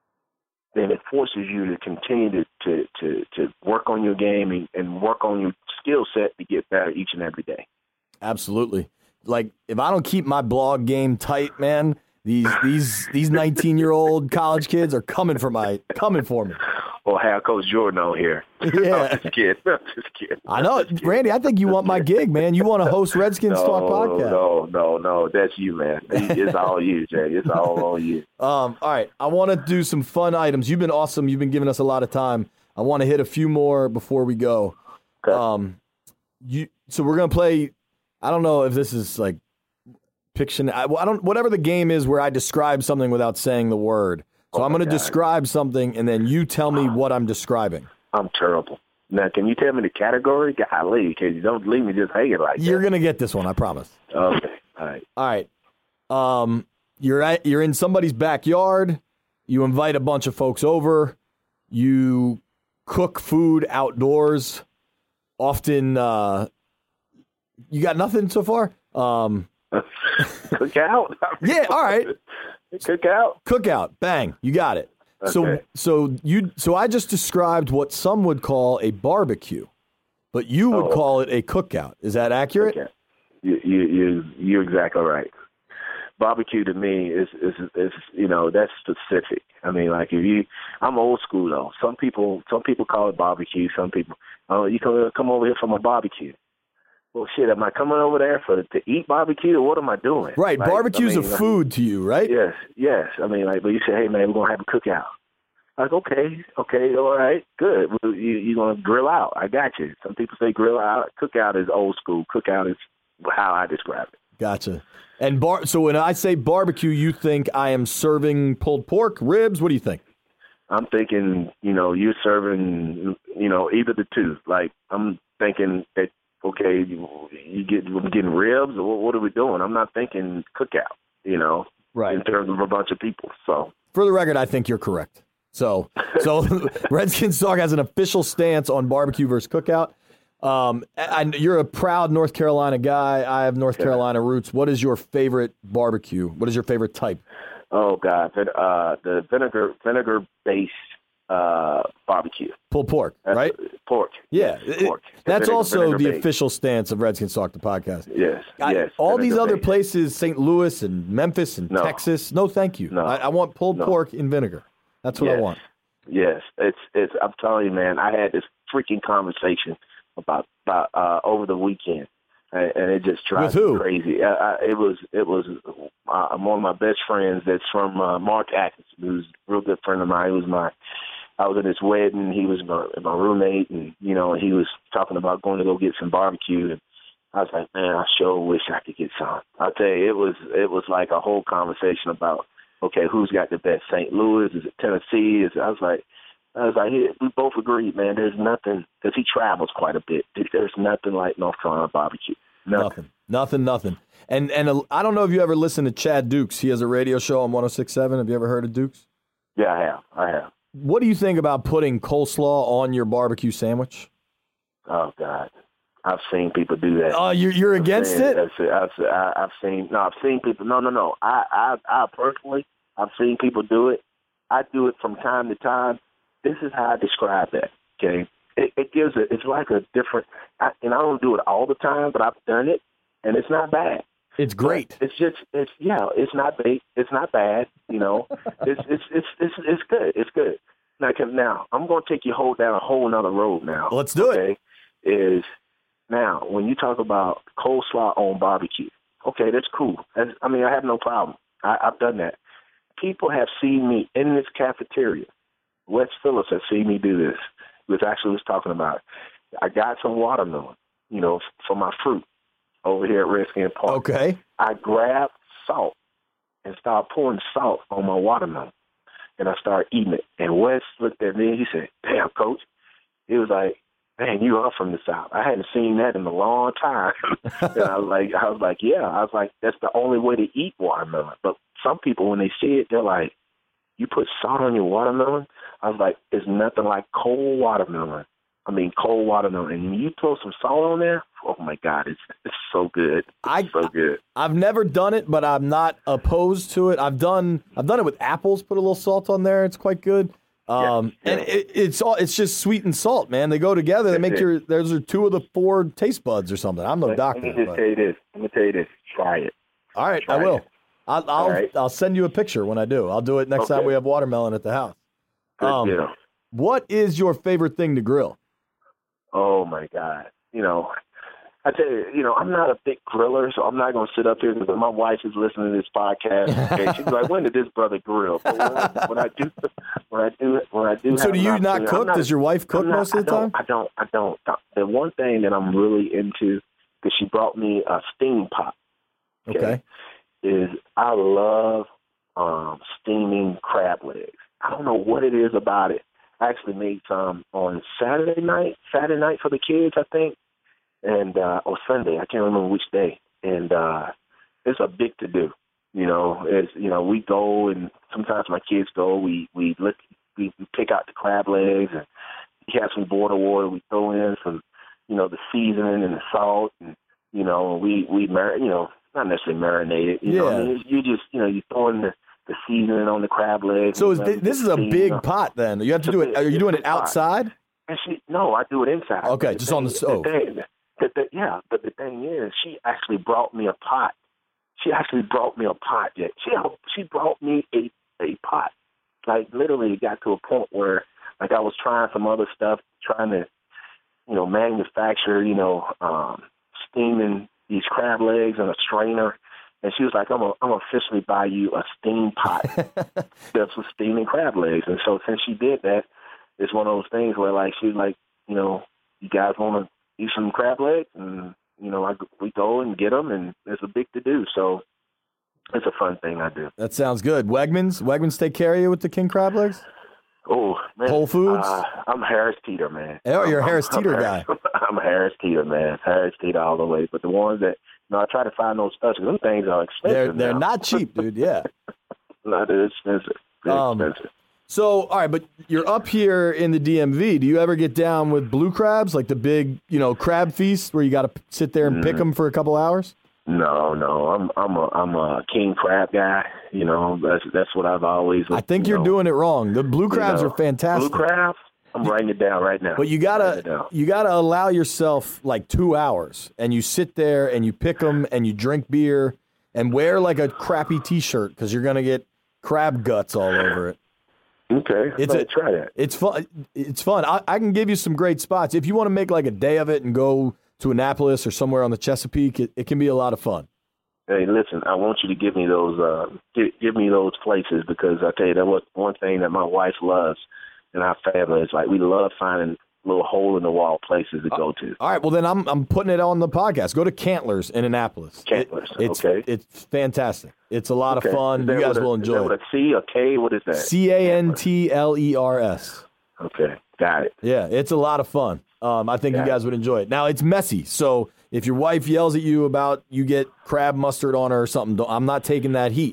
then it forces you to continue to, to, to, to work on your game and, and work on your skill set to get better each and every day. Absolutely. Like, if I don't keep my blog game tight, man, these these these nineteen-year-old college kids are coming for my coming for me. Or have Coach Jordan on here. Yeah. I'm just kidding. I'm just kidding. I know. Randy, I think you want my gig, man. You want to host Redskins no, Talk podcast. No, no, no. That's you, man. It's all you, Jay. It's all on you. Um, all right. I want to do some fun items. You've been awesome. You've been giving us a lot of time. I want to hit a few more before we go. Okay. Um, you. So we're going to play, I don't know if this is like fiction. I, I don't, whatever the game is where I describe something without saying the word. So oh I'm going to God. describe something, and then you tell me what I'm describing. I'm terrible. Now, can you tell me the category? Golly, because you don't leave me just hanging like that. You're going to get this one, I promise. Okay. All right. All right. Um, you're at, you're in somebody's backyard. You invite a bunch of folks over. You cook food outdoors. Often, uh, you got nothing so far? Um, Cook out? Yeah, all right. Cook out? Cook out. Bang. You got it. Okay. So so you so I just described what some would call a barbecue, but you would Oh. call it a cookout. Is that accurate? Okay. You, you, you, you're exactly right. barbecue to me is, is, is, you know, that's specific. I mean, like if you, I'm old school though. Some people, some people call it barbecue. Some people, oh, you come come over here for my barbecue. Well, shit, am I coming over there for to eat barbecue or what am I doing? Right, like, barbecue's I mean, a food to you, right? Yes, yes. I mean, like, but you say, hey man, we're gonna have a cookout. Like, okay, okay, all right, good. Well, you, you're going to grill out. I got you. Some people say grill out. Cookout is old school. Cookout is how I describe it. Gotcha. And bar. So when I say barbecue, you think I am serving pulled pork, ribs? What do you think? I'm thinking, you know, you're serving, you know, either the two. Like, I'm thinking that, okay, you, you get, we're getting ribs, or what, what are we doing? I'm not thinking cookout, you know, right, in terms of a bunch of people. So, for the record, I think you're correct. So, so Redskins Talk has an official stance on barbecue versus cookout. Um, and you're a proud North Carolina guy. I have North Carolina roots. What is your favorite barbecue? What is your favorite type? Oh God, uh, the vinegar vinegar based uh, barbecue. Pulled pork, That's right? Pork. Yeah, yes, pork. It, that's vinegar, also vinegar the based. official stance of Redskins Talk, the podcast. Yes, I, yes. All these other based. places, Saint Louis and Memphis and no. Texas. No, thank you. No. I, I want pulled no. pork in vinegar. That's what yes. I want. Yes, it's it's. I'm telling you, man. I had this freaking conversation about about uh, over the weekend, and, and it just drives With who? me crazy. I, I, it was it was uh, one of my best friends. That's from uh, Mark Atkins, who's a real good friend of mine. He was my. I was at his wedding. He was my, my roommate, and you know, he was talking about going to go get some barbecue. And I was like, man, I sure wish I could get some. I'll tell you, it was it was like a whole conversation about. Okay, who's got the best? Saint Louis? Is it Tennessee? Is I was like, I was like, we both agreed, man. There's nothing because he travels quite a bit. There's nothing like North Carolina barbecue. Nothing, nothing, nothing. nothing. And and a, I don't know if you ever listened to Chad Dukes. He has a radio show on one oh six point seven. Have you ever heard of Dukes? Yeah, I have. I have. What do you think about putting coleslaw on your barbecue sandwich? Oh God, I've seen people do that. Oh, you're you're I've against seen, it? I've, I've, I've seen no, I've seen people. No, no, no. I, I, I personally, I've seen people do it. I do it from time to time. This is how I describe that. Okay, it, it gives it. It's like a different. I, and I don't do it all the time, but I've done it, and it's not bad. It's great. But it's just, it's yeah, it's not bad. It's not bad. You know, it's, it's it's it's it's good. It's good. Now, can, now I'm going to take you whole down a whole another road. Now, let's do okay, it. Is now when you talk about coleslaw on barbecue, okay, that's cool. That's, I mean, I have no problem. I, I've done that. People have seen me in this cafeteria. Wes Phillips has seen me do this. Which actually was talking about it. I got some watermelon, you know, for my fruit over here at Redskin Park. Okay. I grabbed salt and started pouring salt on my watermelon, and I started eating it. And Wes looked at me and he said, "Damn, Coach." He was like, "Man, you are from the South. I hadn't seen that in a long time." And I was like, I was like, yeah. I was like, that's the only way to eat watermelon. But some people, when they see it, they're like, "You put salt on your watermelon?" I was like, "It's nothing like cold watermelon. I mean, cold watermelon. And when you throw some salt on there, oh my God, it's it's so good. It's I, so good." I've never done it, but I'm not opposed to it. I've done I've done it with apples. Put a little salt on there. It's quite good. Um, yeah, yeah. And it, it's all it's just sweet and salt, man. They go together. They make your those are two of the four taste buds or something. I'm no Let, doctor. Let me just but. tell you this. Let me tell you this. Try it. All right, Try I will. It. I'll I'll, right. I'll send you a picture when I do. I'll do it next Okay. time we have watermelon at the house. Good Um, deal. What is your favorite thing to grill? Oh my God. You know, I tell you, you know, I'm not a big griller, so I'm not going to sit up here because my wife is listening to this podcast. Okay, she's like, "When did this brother grill?" But when, when I do, when I do, when I do. So have do an you not opportunity- cook? I'm not- Does your wife cook I'm not- most of the I time? don't, I don't. I don't. The one thing that I'm really into, because she brought me a steam pot. Okay. Is I love um, steaming crab legs. I don't know what it is about it. I actually made some on Saturday night, Saturday night for the kids, I think, and uh, or Sunday. I can't remember which day. And uh, it's a big to do. You know, it's you know we go and sometimes my kids go. We we look we, we pick out the crab legs and we have some border water. We throw in some you know the seasoning and the salt and you know we we mar- you know not necessarily marinate it. You Yeah. know, I mean, you just you know you throw in the the seasoning on the crab legs. So is and th- this is a seasoning. big pot then? You have to do it. Are you doing it outside? And she, no, I do it inside. Okay, The just thing- on the stove. The thing, the, the, yeah, but the thing is, she actually brought me a pot. she actually brought me a pot. Yet she she brought me a a pot. Like literally, it got to a point where like I was trying some other stuff, trying to you know manufacture you know um, steaming these crab legs and a strainer. And she was like, I'm gonna I'm gonna officially buy you a steam pot that's for steaming crab legs. And so since she did that, it's one of those things where like she's like, you know, you guys want to eat some crab legs, and you know, I, we go and get them, and it's a big to do. So it's a fun thing I do. That sounds good. Wegmans, Wegmans take care of you with the king crab legs. Oh man, Whole Foods. Uh, I'm Harris Teeter, man. Oh, you're a Harris I'm, Teeter I'm guy. Harris, I'm a Harris Teeter, man. Harris Teeter all the way. But the ones that you know, I try to find those specials. Them things are expensive. They're they're now. not cheap, dude. Yeah. No, they're expensive. They're Um, expensive. So, all right, but you're up here in the D M V. Do you ever get down with blue crabs, like the big, you know, crab feast where you got to sit there and Mm. pick them for a couple hours? No, no, I'm I'm a I'm a king crab guy. You know, that's that's what I've always. I think you you're know, doing it wrong. The blue crabs you know, are fantastic. Blue crabs. I'm writing it down right now. But you Writing it gotta down. you gotta allow yourself like two hours, and you sit there and you pick them and you drink beer and wear like a crappy T-shirt because you're gonna get crab guts all over it. Okay, It's I'll a, try that. It's fun. It's fun. I, I can give you some great spots if you want to make like a day of it and go to Annapolis or somewhere on the Chesapeake. It, it can be a lot of fun. Hey, listen, I want you to give me those uh, give, give me those places because I tell you that was one thing that my wife loves in our family is like we love finding little hole in the wall places to go to. All right, well then I'm I'm putting it on the podcast. Go to Cantlers in Annapolis. Cantlers, It- it's, okay. It's fantastic. It's a lot Okay. of fun. Is You that guys with a- will is enjoy that it. with a C, a K? What is that? C A N T L E R S. Okay, got it. Yeah, it's a lot of fun. Um, I think Got you guys it. would enjoy it. Now it's messy, so if your wife yells at you about you get crab mustard on her or something, don't, I'm not taking that heat.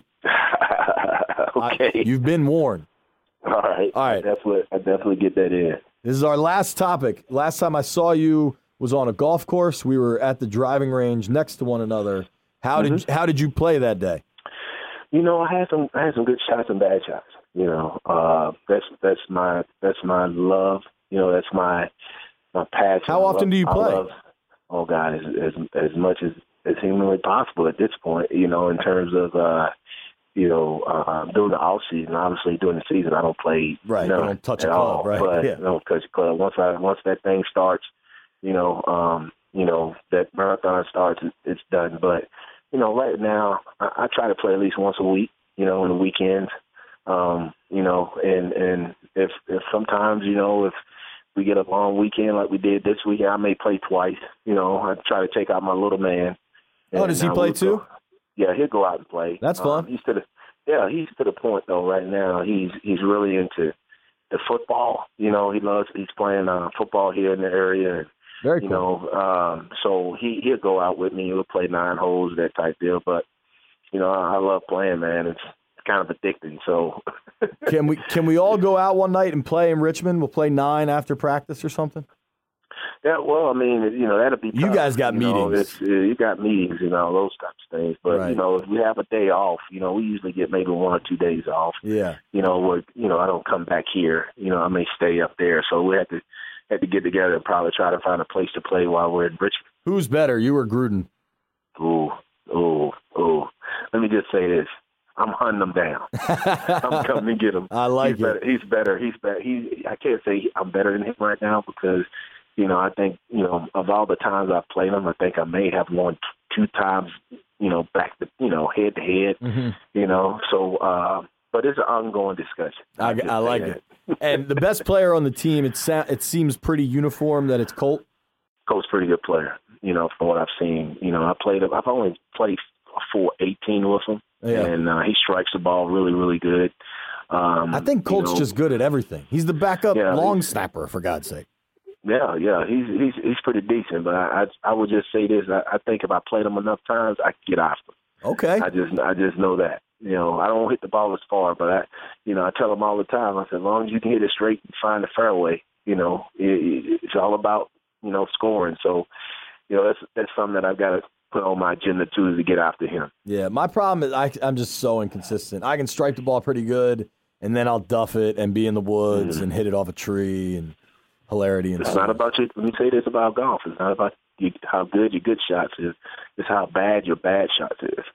Okay. I- you've been warned. All right. All right. I definitely, I definitely get that in. This is our last topic. Last time I saw you was on a golf course. We were at the driving range next to one another. How Mm-hmm. did how did you play that day? You know, I had some, I had some good shots and bad shots. You know, uh, that's that's my that's my love. You know, that's my my passion. How I often love- do you I play? love- oh God, as, as as much as as humanly possible at this point. You know, in terms of uh, you know uh, during the off season. Obviously, during the season, I don't play. Right, you none don't touch a at club, all, right? But Yeah. you know, touch a club. Once I once that thing starts, you know, um, you know that marathon starts, it, it's done. But you know, right now, I, I try to play at least once a week. You know, on the weekends. Um, you know, and and if if sometimes you know if we get a long weekend like we did this week, I may play twice. You know, I try to take out my little man. Oh, And, does he uh, play we'll too? go- Yeah, he'll go out and play. That's fun. Um, he's to the yeah, he's to the point though. Right now, he's he's really into the football. You know, he loves he's playing uh, football here in the area. And, Very you cool. know, um, so he he'll go out with me. We'll play nine holes, that type deal. But you know, I, I love playing, man. It's kind of addicting. So Can we can we all go out one night and play in Richmond? We'll play nine after practice or something. yeah, well, I mean, you know, that'll be. You tough. guys got you know, meetings. it's, uh, you got meetings, you know, those types of things. But Right. you know, if we have a day off, you know, we usually get maybe one or two days off. Yeah. You know, where you know I don't come back here. You know, I may stay up there. So we have to have to get together and probably try to find a place to play while we're in Richmond. Who's better, you or Gruden? Ooh, ooh, ooh. Let me just say this. I'm hunting him down. I'm coming to get him. I like he's better, it. He's better. He's better. He. I can't say I'm better than him right now because, you know, I think, you know, of all the times I've played him, I think I may have won t- two times, you know, back to, you know, head to head, Mm-hmm. you know. So, uh, but it's an ongoing discussion. I, just I say like that. it. And the best player on the team, it sa- it seems pretty uniform that it's Colt. Coach's a pretty good player, you know, from what I've seen. You know, I played him. I've only played a full eighteen with him. Yeah. And uh, he strikes the ball really, really good. Um, I think Colt's you know, just good at everything. He's the backup Yeah, long he's- snapper, for God's sake. Yeah, yeah, he's he's he's pretty decent. But I I, I would just say this: I, I think if I played him enough times, I could get after him. Okay. I just I just know that. You know, I don't hit the ball as far, but I, you know, I tell him all the time. I said, as long as you can hit it straight and find the fairway, you know, it, it's all about you know scoring. So, you know, that's that's something that I've got to put on my agenda too, is to get after him. Yeah, my problem is I, I'm just so inconsistent. I can strike the ball pretty good, and then I'll duff it and be in the woods Mm-hmm. and hit it off a tree and hilarity and It's stuff. not about you. Let me say this about golf. It's not about you, how good your good shots is. It's how bad your bad shots is.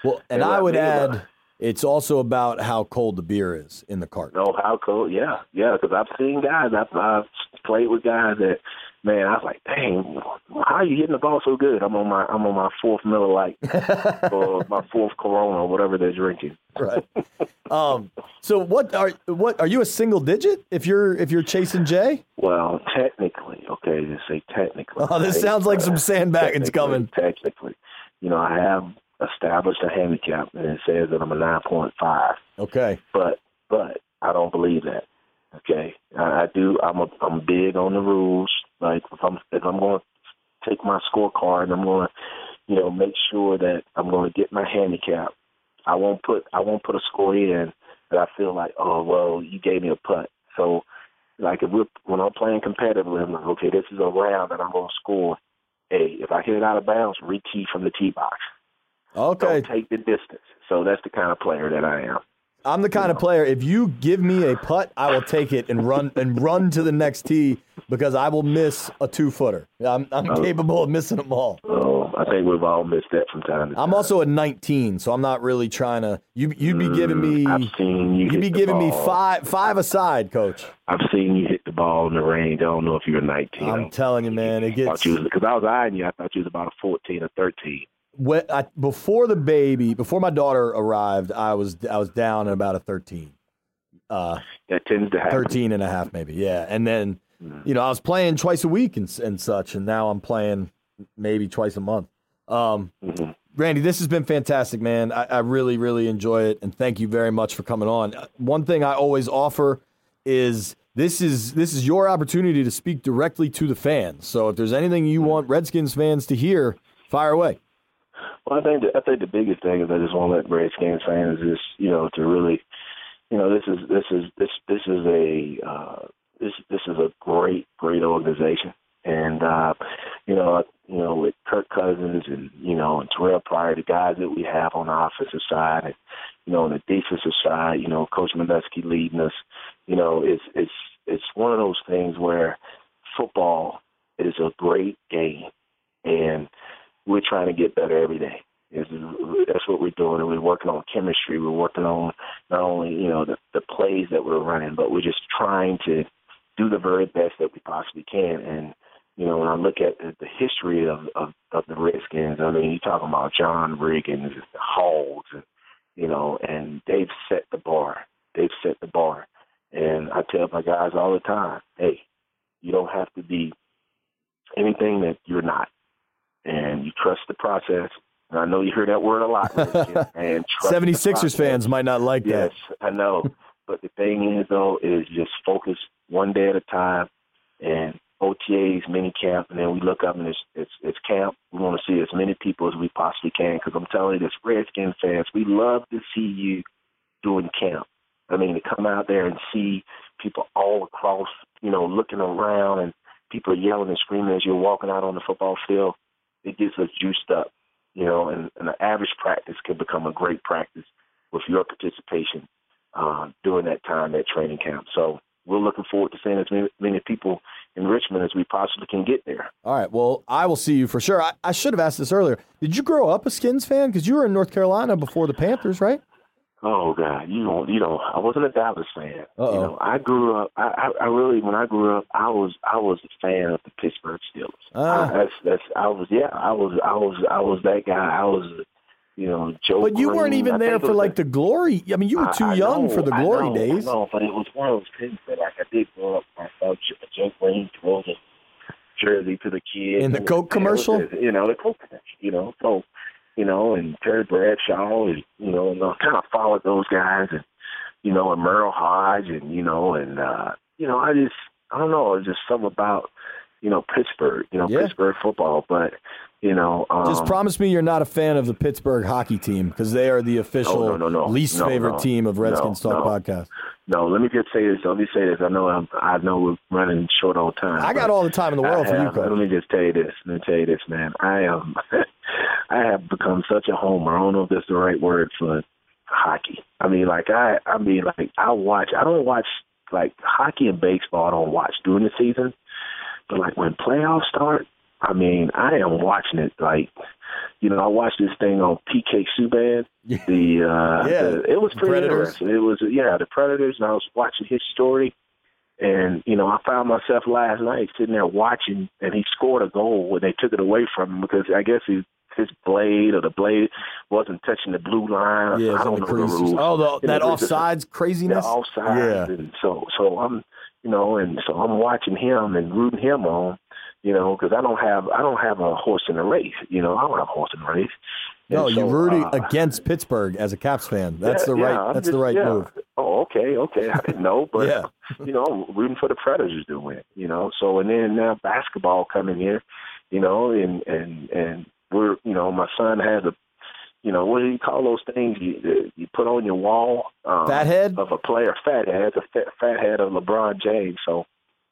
Well, and, and I would add, about, it's also about how cold the beer is in the cart. Oh, how cold? Yeah, yeah. Because I've seen guys. I've, I've played with guys that, man, I was like, dang, how are you hitting the ball so good? I'm on my I'm on my fourth Miller Lite or my fourth Corona or whatever they're drinking. Right. Um. So what are what are you a single digit if you're if you're chasing Jay? Well, technically, okay, just say technically. Oh, this right? sounds like some sandbagging's coming. Technically, you know, I have established a handicap, and it says that I'm a nine point five. Okay. But but I don't believe that. Okay, I, I do. I'm a, I'm big on the rules. Like if I'm if I'm going to take my scorecard and I'm going to, you know, make sure that I'm going to get my handicap. I won't put I won't put a score in that I feel like, oh well, you gave me a putt. So like if we're when I'm playing competitively, I'm like, okay, this is a round that I'm going to score. Hey, if I hit it out of bounds, re-tee from the tee box. Okay. Don't take the distance. So that's the kind of player that I am. I'm the kind of player, if you give me a putt, I will take it and run and run to the next tee because I will miss a two-footer. I'm, I'm oh. capable of missing them all. Oh, I think we've all missed that from time to time. I'm also a nineteen, so I'm not really trying to you, – you'd be giving me I've seen you – you'd be giving ball. me five five aside, Coach. I've seen you hit the ball in the range. I don't know if you're a nineteen. I'm telling you, man. It gets – because I was eyeing you. I thought you was about a fourteen or thirteen. When I, before the baby, before my daughter arrived, I was I was down at about a thirteen. Uh, that tends to happen. thirteen and a half maybe, yeah. And then, you know, I was playing twice a week and, and such, and now I'm playing maybe twice a month. Um, mm-hmm. Randy, this has been fantastic, man. I, I really, really enjoy it, and thank you very much for coming on. One thing I always offer is this is this is your opportunity to speak directly to the fans. So if there's anything you want Redskins fans to hear, fire away. Well, I think the, I think the biggest thing is I just want to let Redskins fans is you know to really, you know, this is this is this this is a uh, this this is a great great organization, and uh, you know you know with Kirk Cousins and you know and Terrell Pryor, the guys that we have on the offensive side, and you know on the defensive side, you know Coach Medeski leading us, you know it's it's it's one of those things where football is a great game, and we're trying to get better every day. It's, that's what we're doing. And we're working on chemistry. We're working on not only, you know, the, the plays that we're running, but we're just trying to do the very best that we possibly can. And, you know, when I look at the, the history of, of, of the Redskins, I mean, you're talking about John Riggins, the Hogs, and, you know, and they've set the bar. They've set the bar. And I tell my guys all the time, hey, you don't have to be anything that you're not. And you trust the process. And I know you hear that word a lot. And seventy-sixers fans might not like yes, that. Yes, I know. But the thing is, though, is just focus one day at a time. And O T As, mini camp, and then we look up and it's, it's, it's camp. We want to see as many people as we possibly can because I'm telling you this, Redskins fans, we love to see you doing camp. I mean, to come out there and see people all across, you know, looking around and people are yelling and screaming as you're walking out on the football field. It gets us juiced up, you know, and, and the average practice can become a great practice with your participation uh, during that time, that training camp. So we're looking forward to seeing as many, many people in Richmond as we possibly can get there. All right. Well, I will see you for sure. I, I should have asked this earlier. Did you grow up a Skins fan? Because you were in North Carolina before the Panthers, right? Oh God, you don't, you know, I wasn't a Dallas fan. Uh-oh. You know, I grew up. I, I, I really, when I grew up, I was, I was a fan of the Pittsburgh Steelers. Ah. I, that's, that's, I was, yeah, I was, I was, I was that guy. I was, you know, Joe. But you Green. weren't even I there for like a, the glory. I mean, you were too I, I young know, for the glory I know, days. No, but it was one of those things that, like, I did grow up. I saw Joe Green throw the jersey to the kids in the and Coke commercial. Was, you know, the Coke commercial. You know, so. You know, and Terry Bradshaw, and, you know, and I kind of followed those guys, and, you know, and Merle Hodge, and, you know, and, uh, you know, I just, I don't know, it's just something about, you know, Pittsburgh, you know, yeah. Pittsburgh football, but, you know. Um, just promise me you're not a fan of the Pittsburgh hockey team, because they are the official oh, no, no, no. least no, favorite no, team of Redskins no, Talk no. Podcast. No, let me just say this. Let me say this. I know I'm, I know we're running short on time. I got all the time in the world I for have, you, Coach. Let me just tell you this. Let me tell you this, man. I am. I have become such a homer. I don't know if that's the right word for hockey. I mean, like I, I mean, like I watch. I don't watch like hockey and baseball. I don't watch during the season, but like when playoffs start, I mean, I am watching it like, you know, I watched this thing on P K Subban. The uh, yeah, the, it was pretty Predators. interesting. It was yeah, the Predators, and I was watching his story, and you know, I found myself last night sitting there watching, and he scored a goal when they took it away from him because I guess he. His blade or the blade wasn't touching the blue line. Yeah, I don't know the rules. Oh, the, that know, offsides craziness? The offsides. Yeah. And so, so I'm, you know, and so I'm watching him and rooting him on, you know, because I don't have, I don't have a horse in the race. You know, I don't have a horse in the race. No, and you're so, rooting uh, against Pittsburgh as a Caps fan. That's yeah, the right. Yeah, that's just, the right yeah. move. Oh, okay, okay. I didn't know, but yeah. you know, I'm rooting for the Predators to win. You know, so and then now basketball coming here, you know, and and and. We're, you know, my son has a, you know, what do you call those things you you put on your wall? Um, fat head? Of a player. Fat head. It's a fat, fat head of LeBron James. So,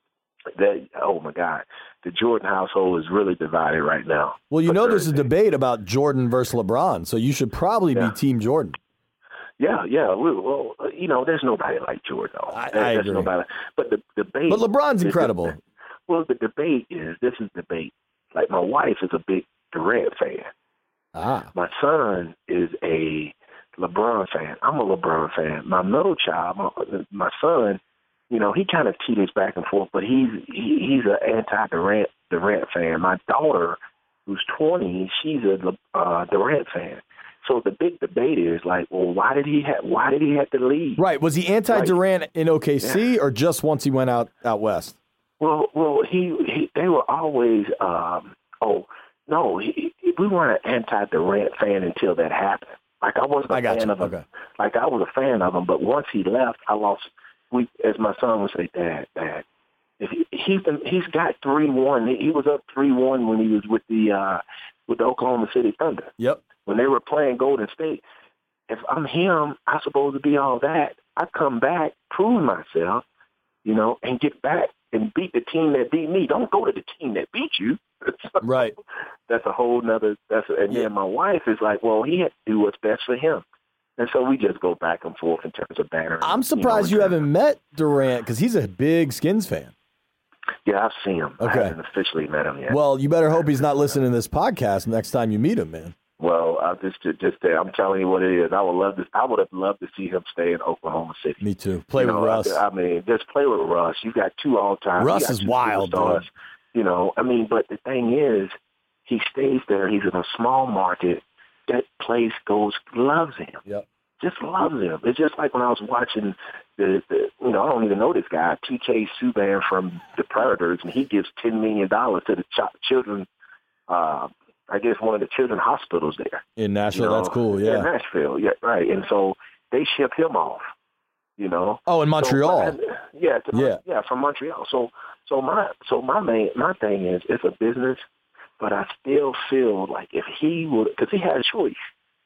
that, oh, my God. The Jordan household is really divided right now. Well, you know, there's a Thursday. debate about Jordan versus LeBron, so you should probably Yeah. be Team Jordan. Yeah, yeah. We, well, you know, there's nobody like Jordan, though. I, I there's agree. nobody. But the debate. But LeBron's is- incredible. Well, the debate is, this is debate. Like, my wife is a big Durant fan. Ah. My son is a LeBron fan. I'm a LeBron fan. My middle child, my, my son, you know, he kind of teeters back and forth, but he's he, he's an anti-Durant Durant fan. My daughter, who's twenty, she's a uh, Durant fan. So the big debate is like, well, why did he have why did he have to leave? Right. Was he anti-Durant in O K C Yeah. or just once he went out, out west? Well, well, he, he they were always um, oh no, he, we weren't an anti-Durant fan until that happened. Like I wasn't a I got fan you. of him. Okay. Like I was a fan of him, but once he left, I lost. We, as my son would say, Dad, Dad, if he, he's been, he's got three one. He was up three one when he was with the uh, with the Oklahoma City Thunder. Yep. When they were playing Golden State. If I'm him, I'm supposed to be all that. I come back, prove myself, you know, and get back and beat the team that beat me. Don't go to the team that beat you. Right. That's a whole nother. That's a, and Yeah. then my wife is like, well, he had to do what's best for him, and so we just go back and forth in terms of banner. I'm surprised you, know, haven't met Durant because he's a big Skins fan. Yeah, I've seen him. Okay. I haven't officially met him yet. Well, you better hope he's not listening to this podcast next time you meet him, man. Well, I just just say I'm telling you what it is. I would love to. I would have loved to see him stay in Oklahoma City. Me too. Play You with know, Russ. I, I mean, just play with Russ. You got two all time. Russ is wild, stars. dude. You know, I mean, but the thing is, he stays there. He's in a small market. That place goes loves him. Yep. Just loves him. It's just like when I was watching the, the you know, I don't even know this guy, P K Subban from the Predators, and he gives ten million dollars to the ch- children. Uh, I guess one of the children's hospitals there. In Nashville, You know, that's cool. Yeah. In Nashville, yeah, right. And so they ship him off, you know. Oh, in Montreal. So, yeah, to, Yeah. yeah, from Montreal. So, so my, so my main, my thing is, it's a business, but I still feel like if he would, because he had a choice.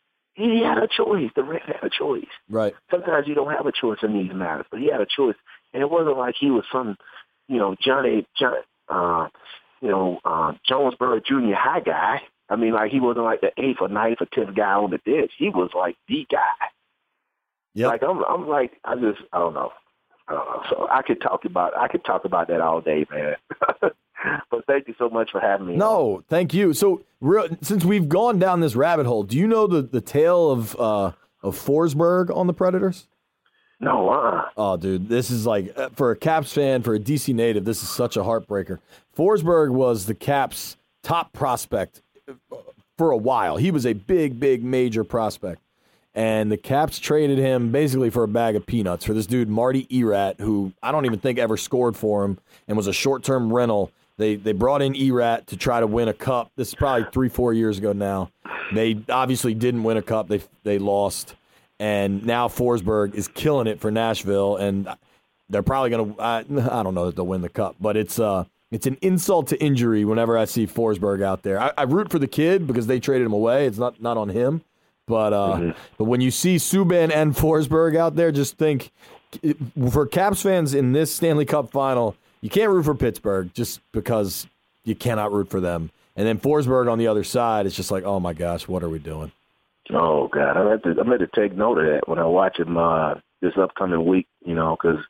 He had a choice. The Red had a choice. Right. Sometimes you don't have a choice in these matters, but he had a choice, and it wasn't like he was some, you know, Johnny, John, uh, you know, uh, Jonesboro Junior High guy. I mean, like he wasn't like the eighth or ninth or tenth guy on the bench. He was like the guy. Yep. Like I'm, I'm like, I just, I don't know. I don't know. So I could talk about, I could talk about that all day, man. But thank you so much for having me. No, thank you. So, real, since we've gone down this rabbit hole, do you know the, the tale of uh, of Forsberg on the Predators? No, uh-uh. Oh, dude, this is like, uh, for a Caps fan, for a D C native, this is such a heartbreaker. Forsberg was the Caps' top prospect for a while. He was a big, big, major prospect. And the Caps traded him basically for a bag of peanuts for this dude, Marty Erat, who I don't even think ever scored for him and was a short-term rental. They they brought in Erat to try to win a cup. This is probably three, four years ago now. They obviously didn't win a cup. They they lost. And now Forsberg is killing it for Nashville, and they're probably going to I, I don't know that they'll win the cup, but it's uh it's an insult to injury whenever I see Forsberg out there. I, I root for the kid because they traded him away. It's not, not on him. But uh, mm-hmm. but when you see Subban and Forsberg out there, just think, for Caps fans in this Stanley Cup final, you can't root for Pittsburgh just because you cannot root for them. And then Forsberg on the other side, it's just like, oh my gosh, what are we doing? Oh God, I had to I had to take note of that when I watch him uh, this upcoming week. You know, because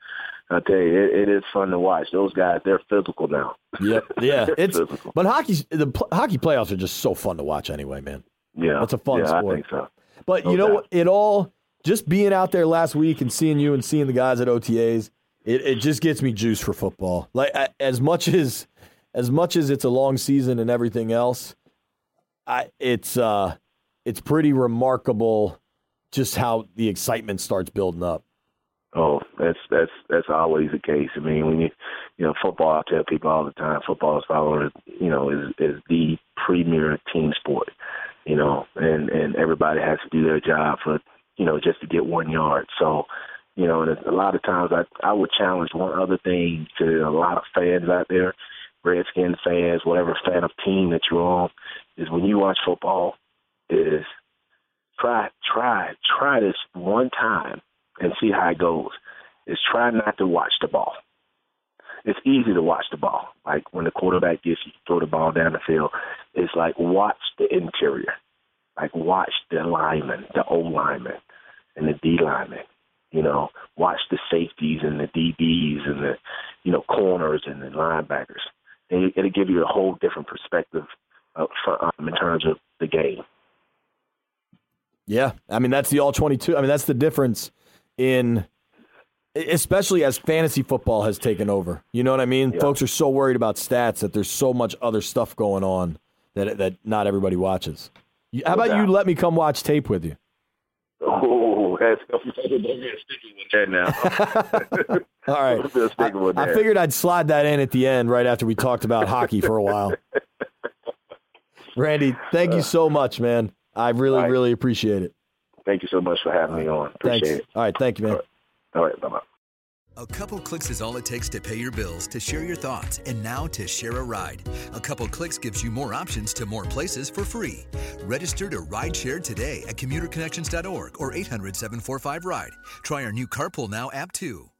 I tell you, it, it is fun to watch. Those guys, they're physical now. Yep. Yeah, it's physical. But hockey, the pl- hockey playoffs are just so fun to watch anyway, man. Yeah, it's a fun yeah, sport. I think so. But no you know, doubt. it all just being out there last week and seeing you and seeing the guys at O T As, it, it just gets me juiced for football. Like I, as much as as much as it's a long season and everything else, I it's uh it's pretty remarkable just how the excitement starts building up. Oh, that's that's that's always the case. I mean, when you you know football, I tell people all the time, football is followed, you know, is is the premier team sport. You know, and and everybody has to do their job for you know just to get one yard. So, you know, and a lot of times I I would challenge one other thing to a lot of fans out there, Redskins fans, whatever fan of team that you're on, is when you watch football, is try try try this one time and see how it goes, is try not to watch the ball. It's easy to watch the ball. Like when the quarterback gets you, throw the ball down the field. It's like watch the interior. Like watch the linemen, the O linemen, and the D linemen. You know, watch the safeties and the D Bs and the, you know, corners and the linebackers. And it'll give you a whole different perspective of, um, in terms of the game. Yeah, I mean, that's the all twenty-two. I mean, that's the difference in, especially as fantasy football has taken over. You know what I mean? Yeah. Folks are so worried about stats that there's so much other stuff going on that that not everybody watches. How about you let me come watch tape with you? Oh, that's sticky with that now. All right. I, I figured I'd slide that in at the end right after we talked about hockey for a while. Randy, thank you so much, man. I really, right. really appreciate it. Thank you so much for having me on. Appreciate Thanks. it. All right. Thank you, man. All right. All right. Bye-bye. A couple clicks is all it takes to pay your bills, to share your thoughts, and now to share a ride. A couple clicks gives you more options to more places for free. Register to ride share today at commuter connections dot org or eight hundred, seven four five, RIDE. Try our new Carpool Now app, too.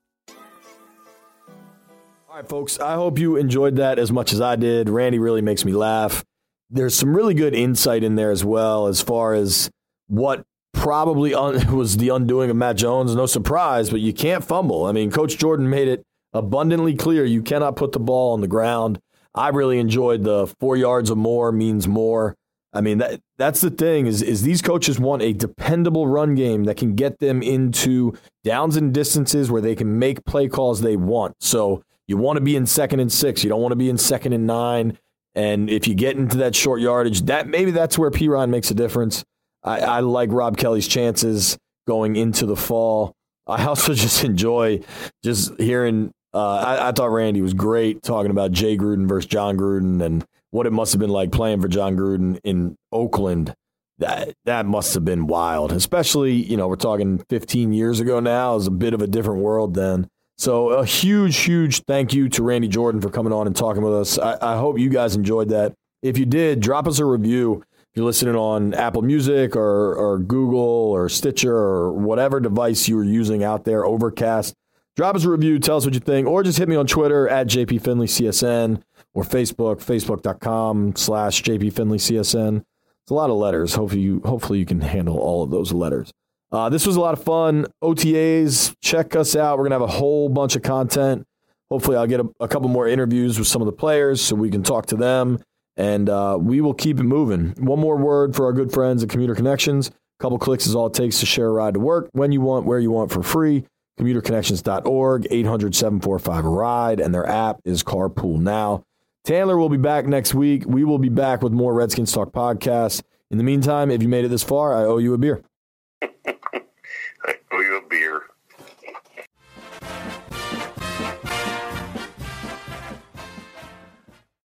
All right, folks, I hope you enjoyed that as much as I did. Randy really makes me laugh. There's some really good insight in there as well as far as what probably un- was the undoing of Matt Jones. No surprise, but you can't fumble. I mean, Coach Jordan made it abundantly clear you cannot put the ball on the ground. I really enjoyed the four yards or more means more. I mean, that that's the thing is, is these coaches want a dependable run game that can get them into downs and distances where they can make play calls they want. So you want to be in second and six. You don't want to be in second and nine. And if you get into that short yardage, that maybe that's where Perine makes a difference. I, I like Rob Kelly's chances going into the fall. I also just enjoy just hearing uh, – I, I thought Randy was great talking about Jay Gruden versus John Gruden and what it must have been like playing for John Gruden in Oakland. That that must have been wild, especially, you know, we're talking fifteen years ago now. It was a bit of a different world then. So a huge, huge thank you to Randy Jordan for coming on and talking with us. I, I hope you guys enjoyed that. If you did, drop us a review. If you're listening on Apple Music or, or Google or Stitcher or whatever device you were using out there, Overcast, drop us a review, tell us what you think, or just hit me on Twitter at J P Finley C S N or Facebook, facebook.com slash JP Finley C S N. It's a lot of letters. Hopefully you, hopefully you can handle all of those letters. Uh, this was a lot of fun. O T As, check us out. We're going to have a whole bunch of content. Hopefully I'll get a, a couple more interviews with some of the players so we can talk to them. And uh, we will keep it moving. One more word for our good friends at Commuter Connections. A couple clicks is all it takes to share a ride to work when you want, where you want for free. commuter connections dot org, eight hundred, seven four five, RIDE, and their app is Carpool Now. Taylor will be back next week. We will be back with more Redskins Talk podcast. In the meantime, if you made it this far, I owe you a beer.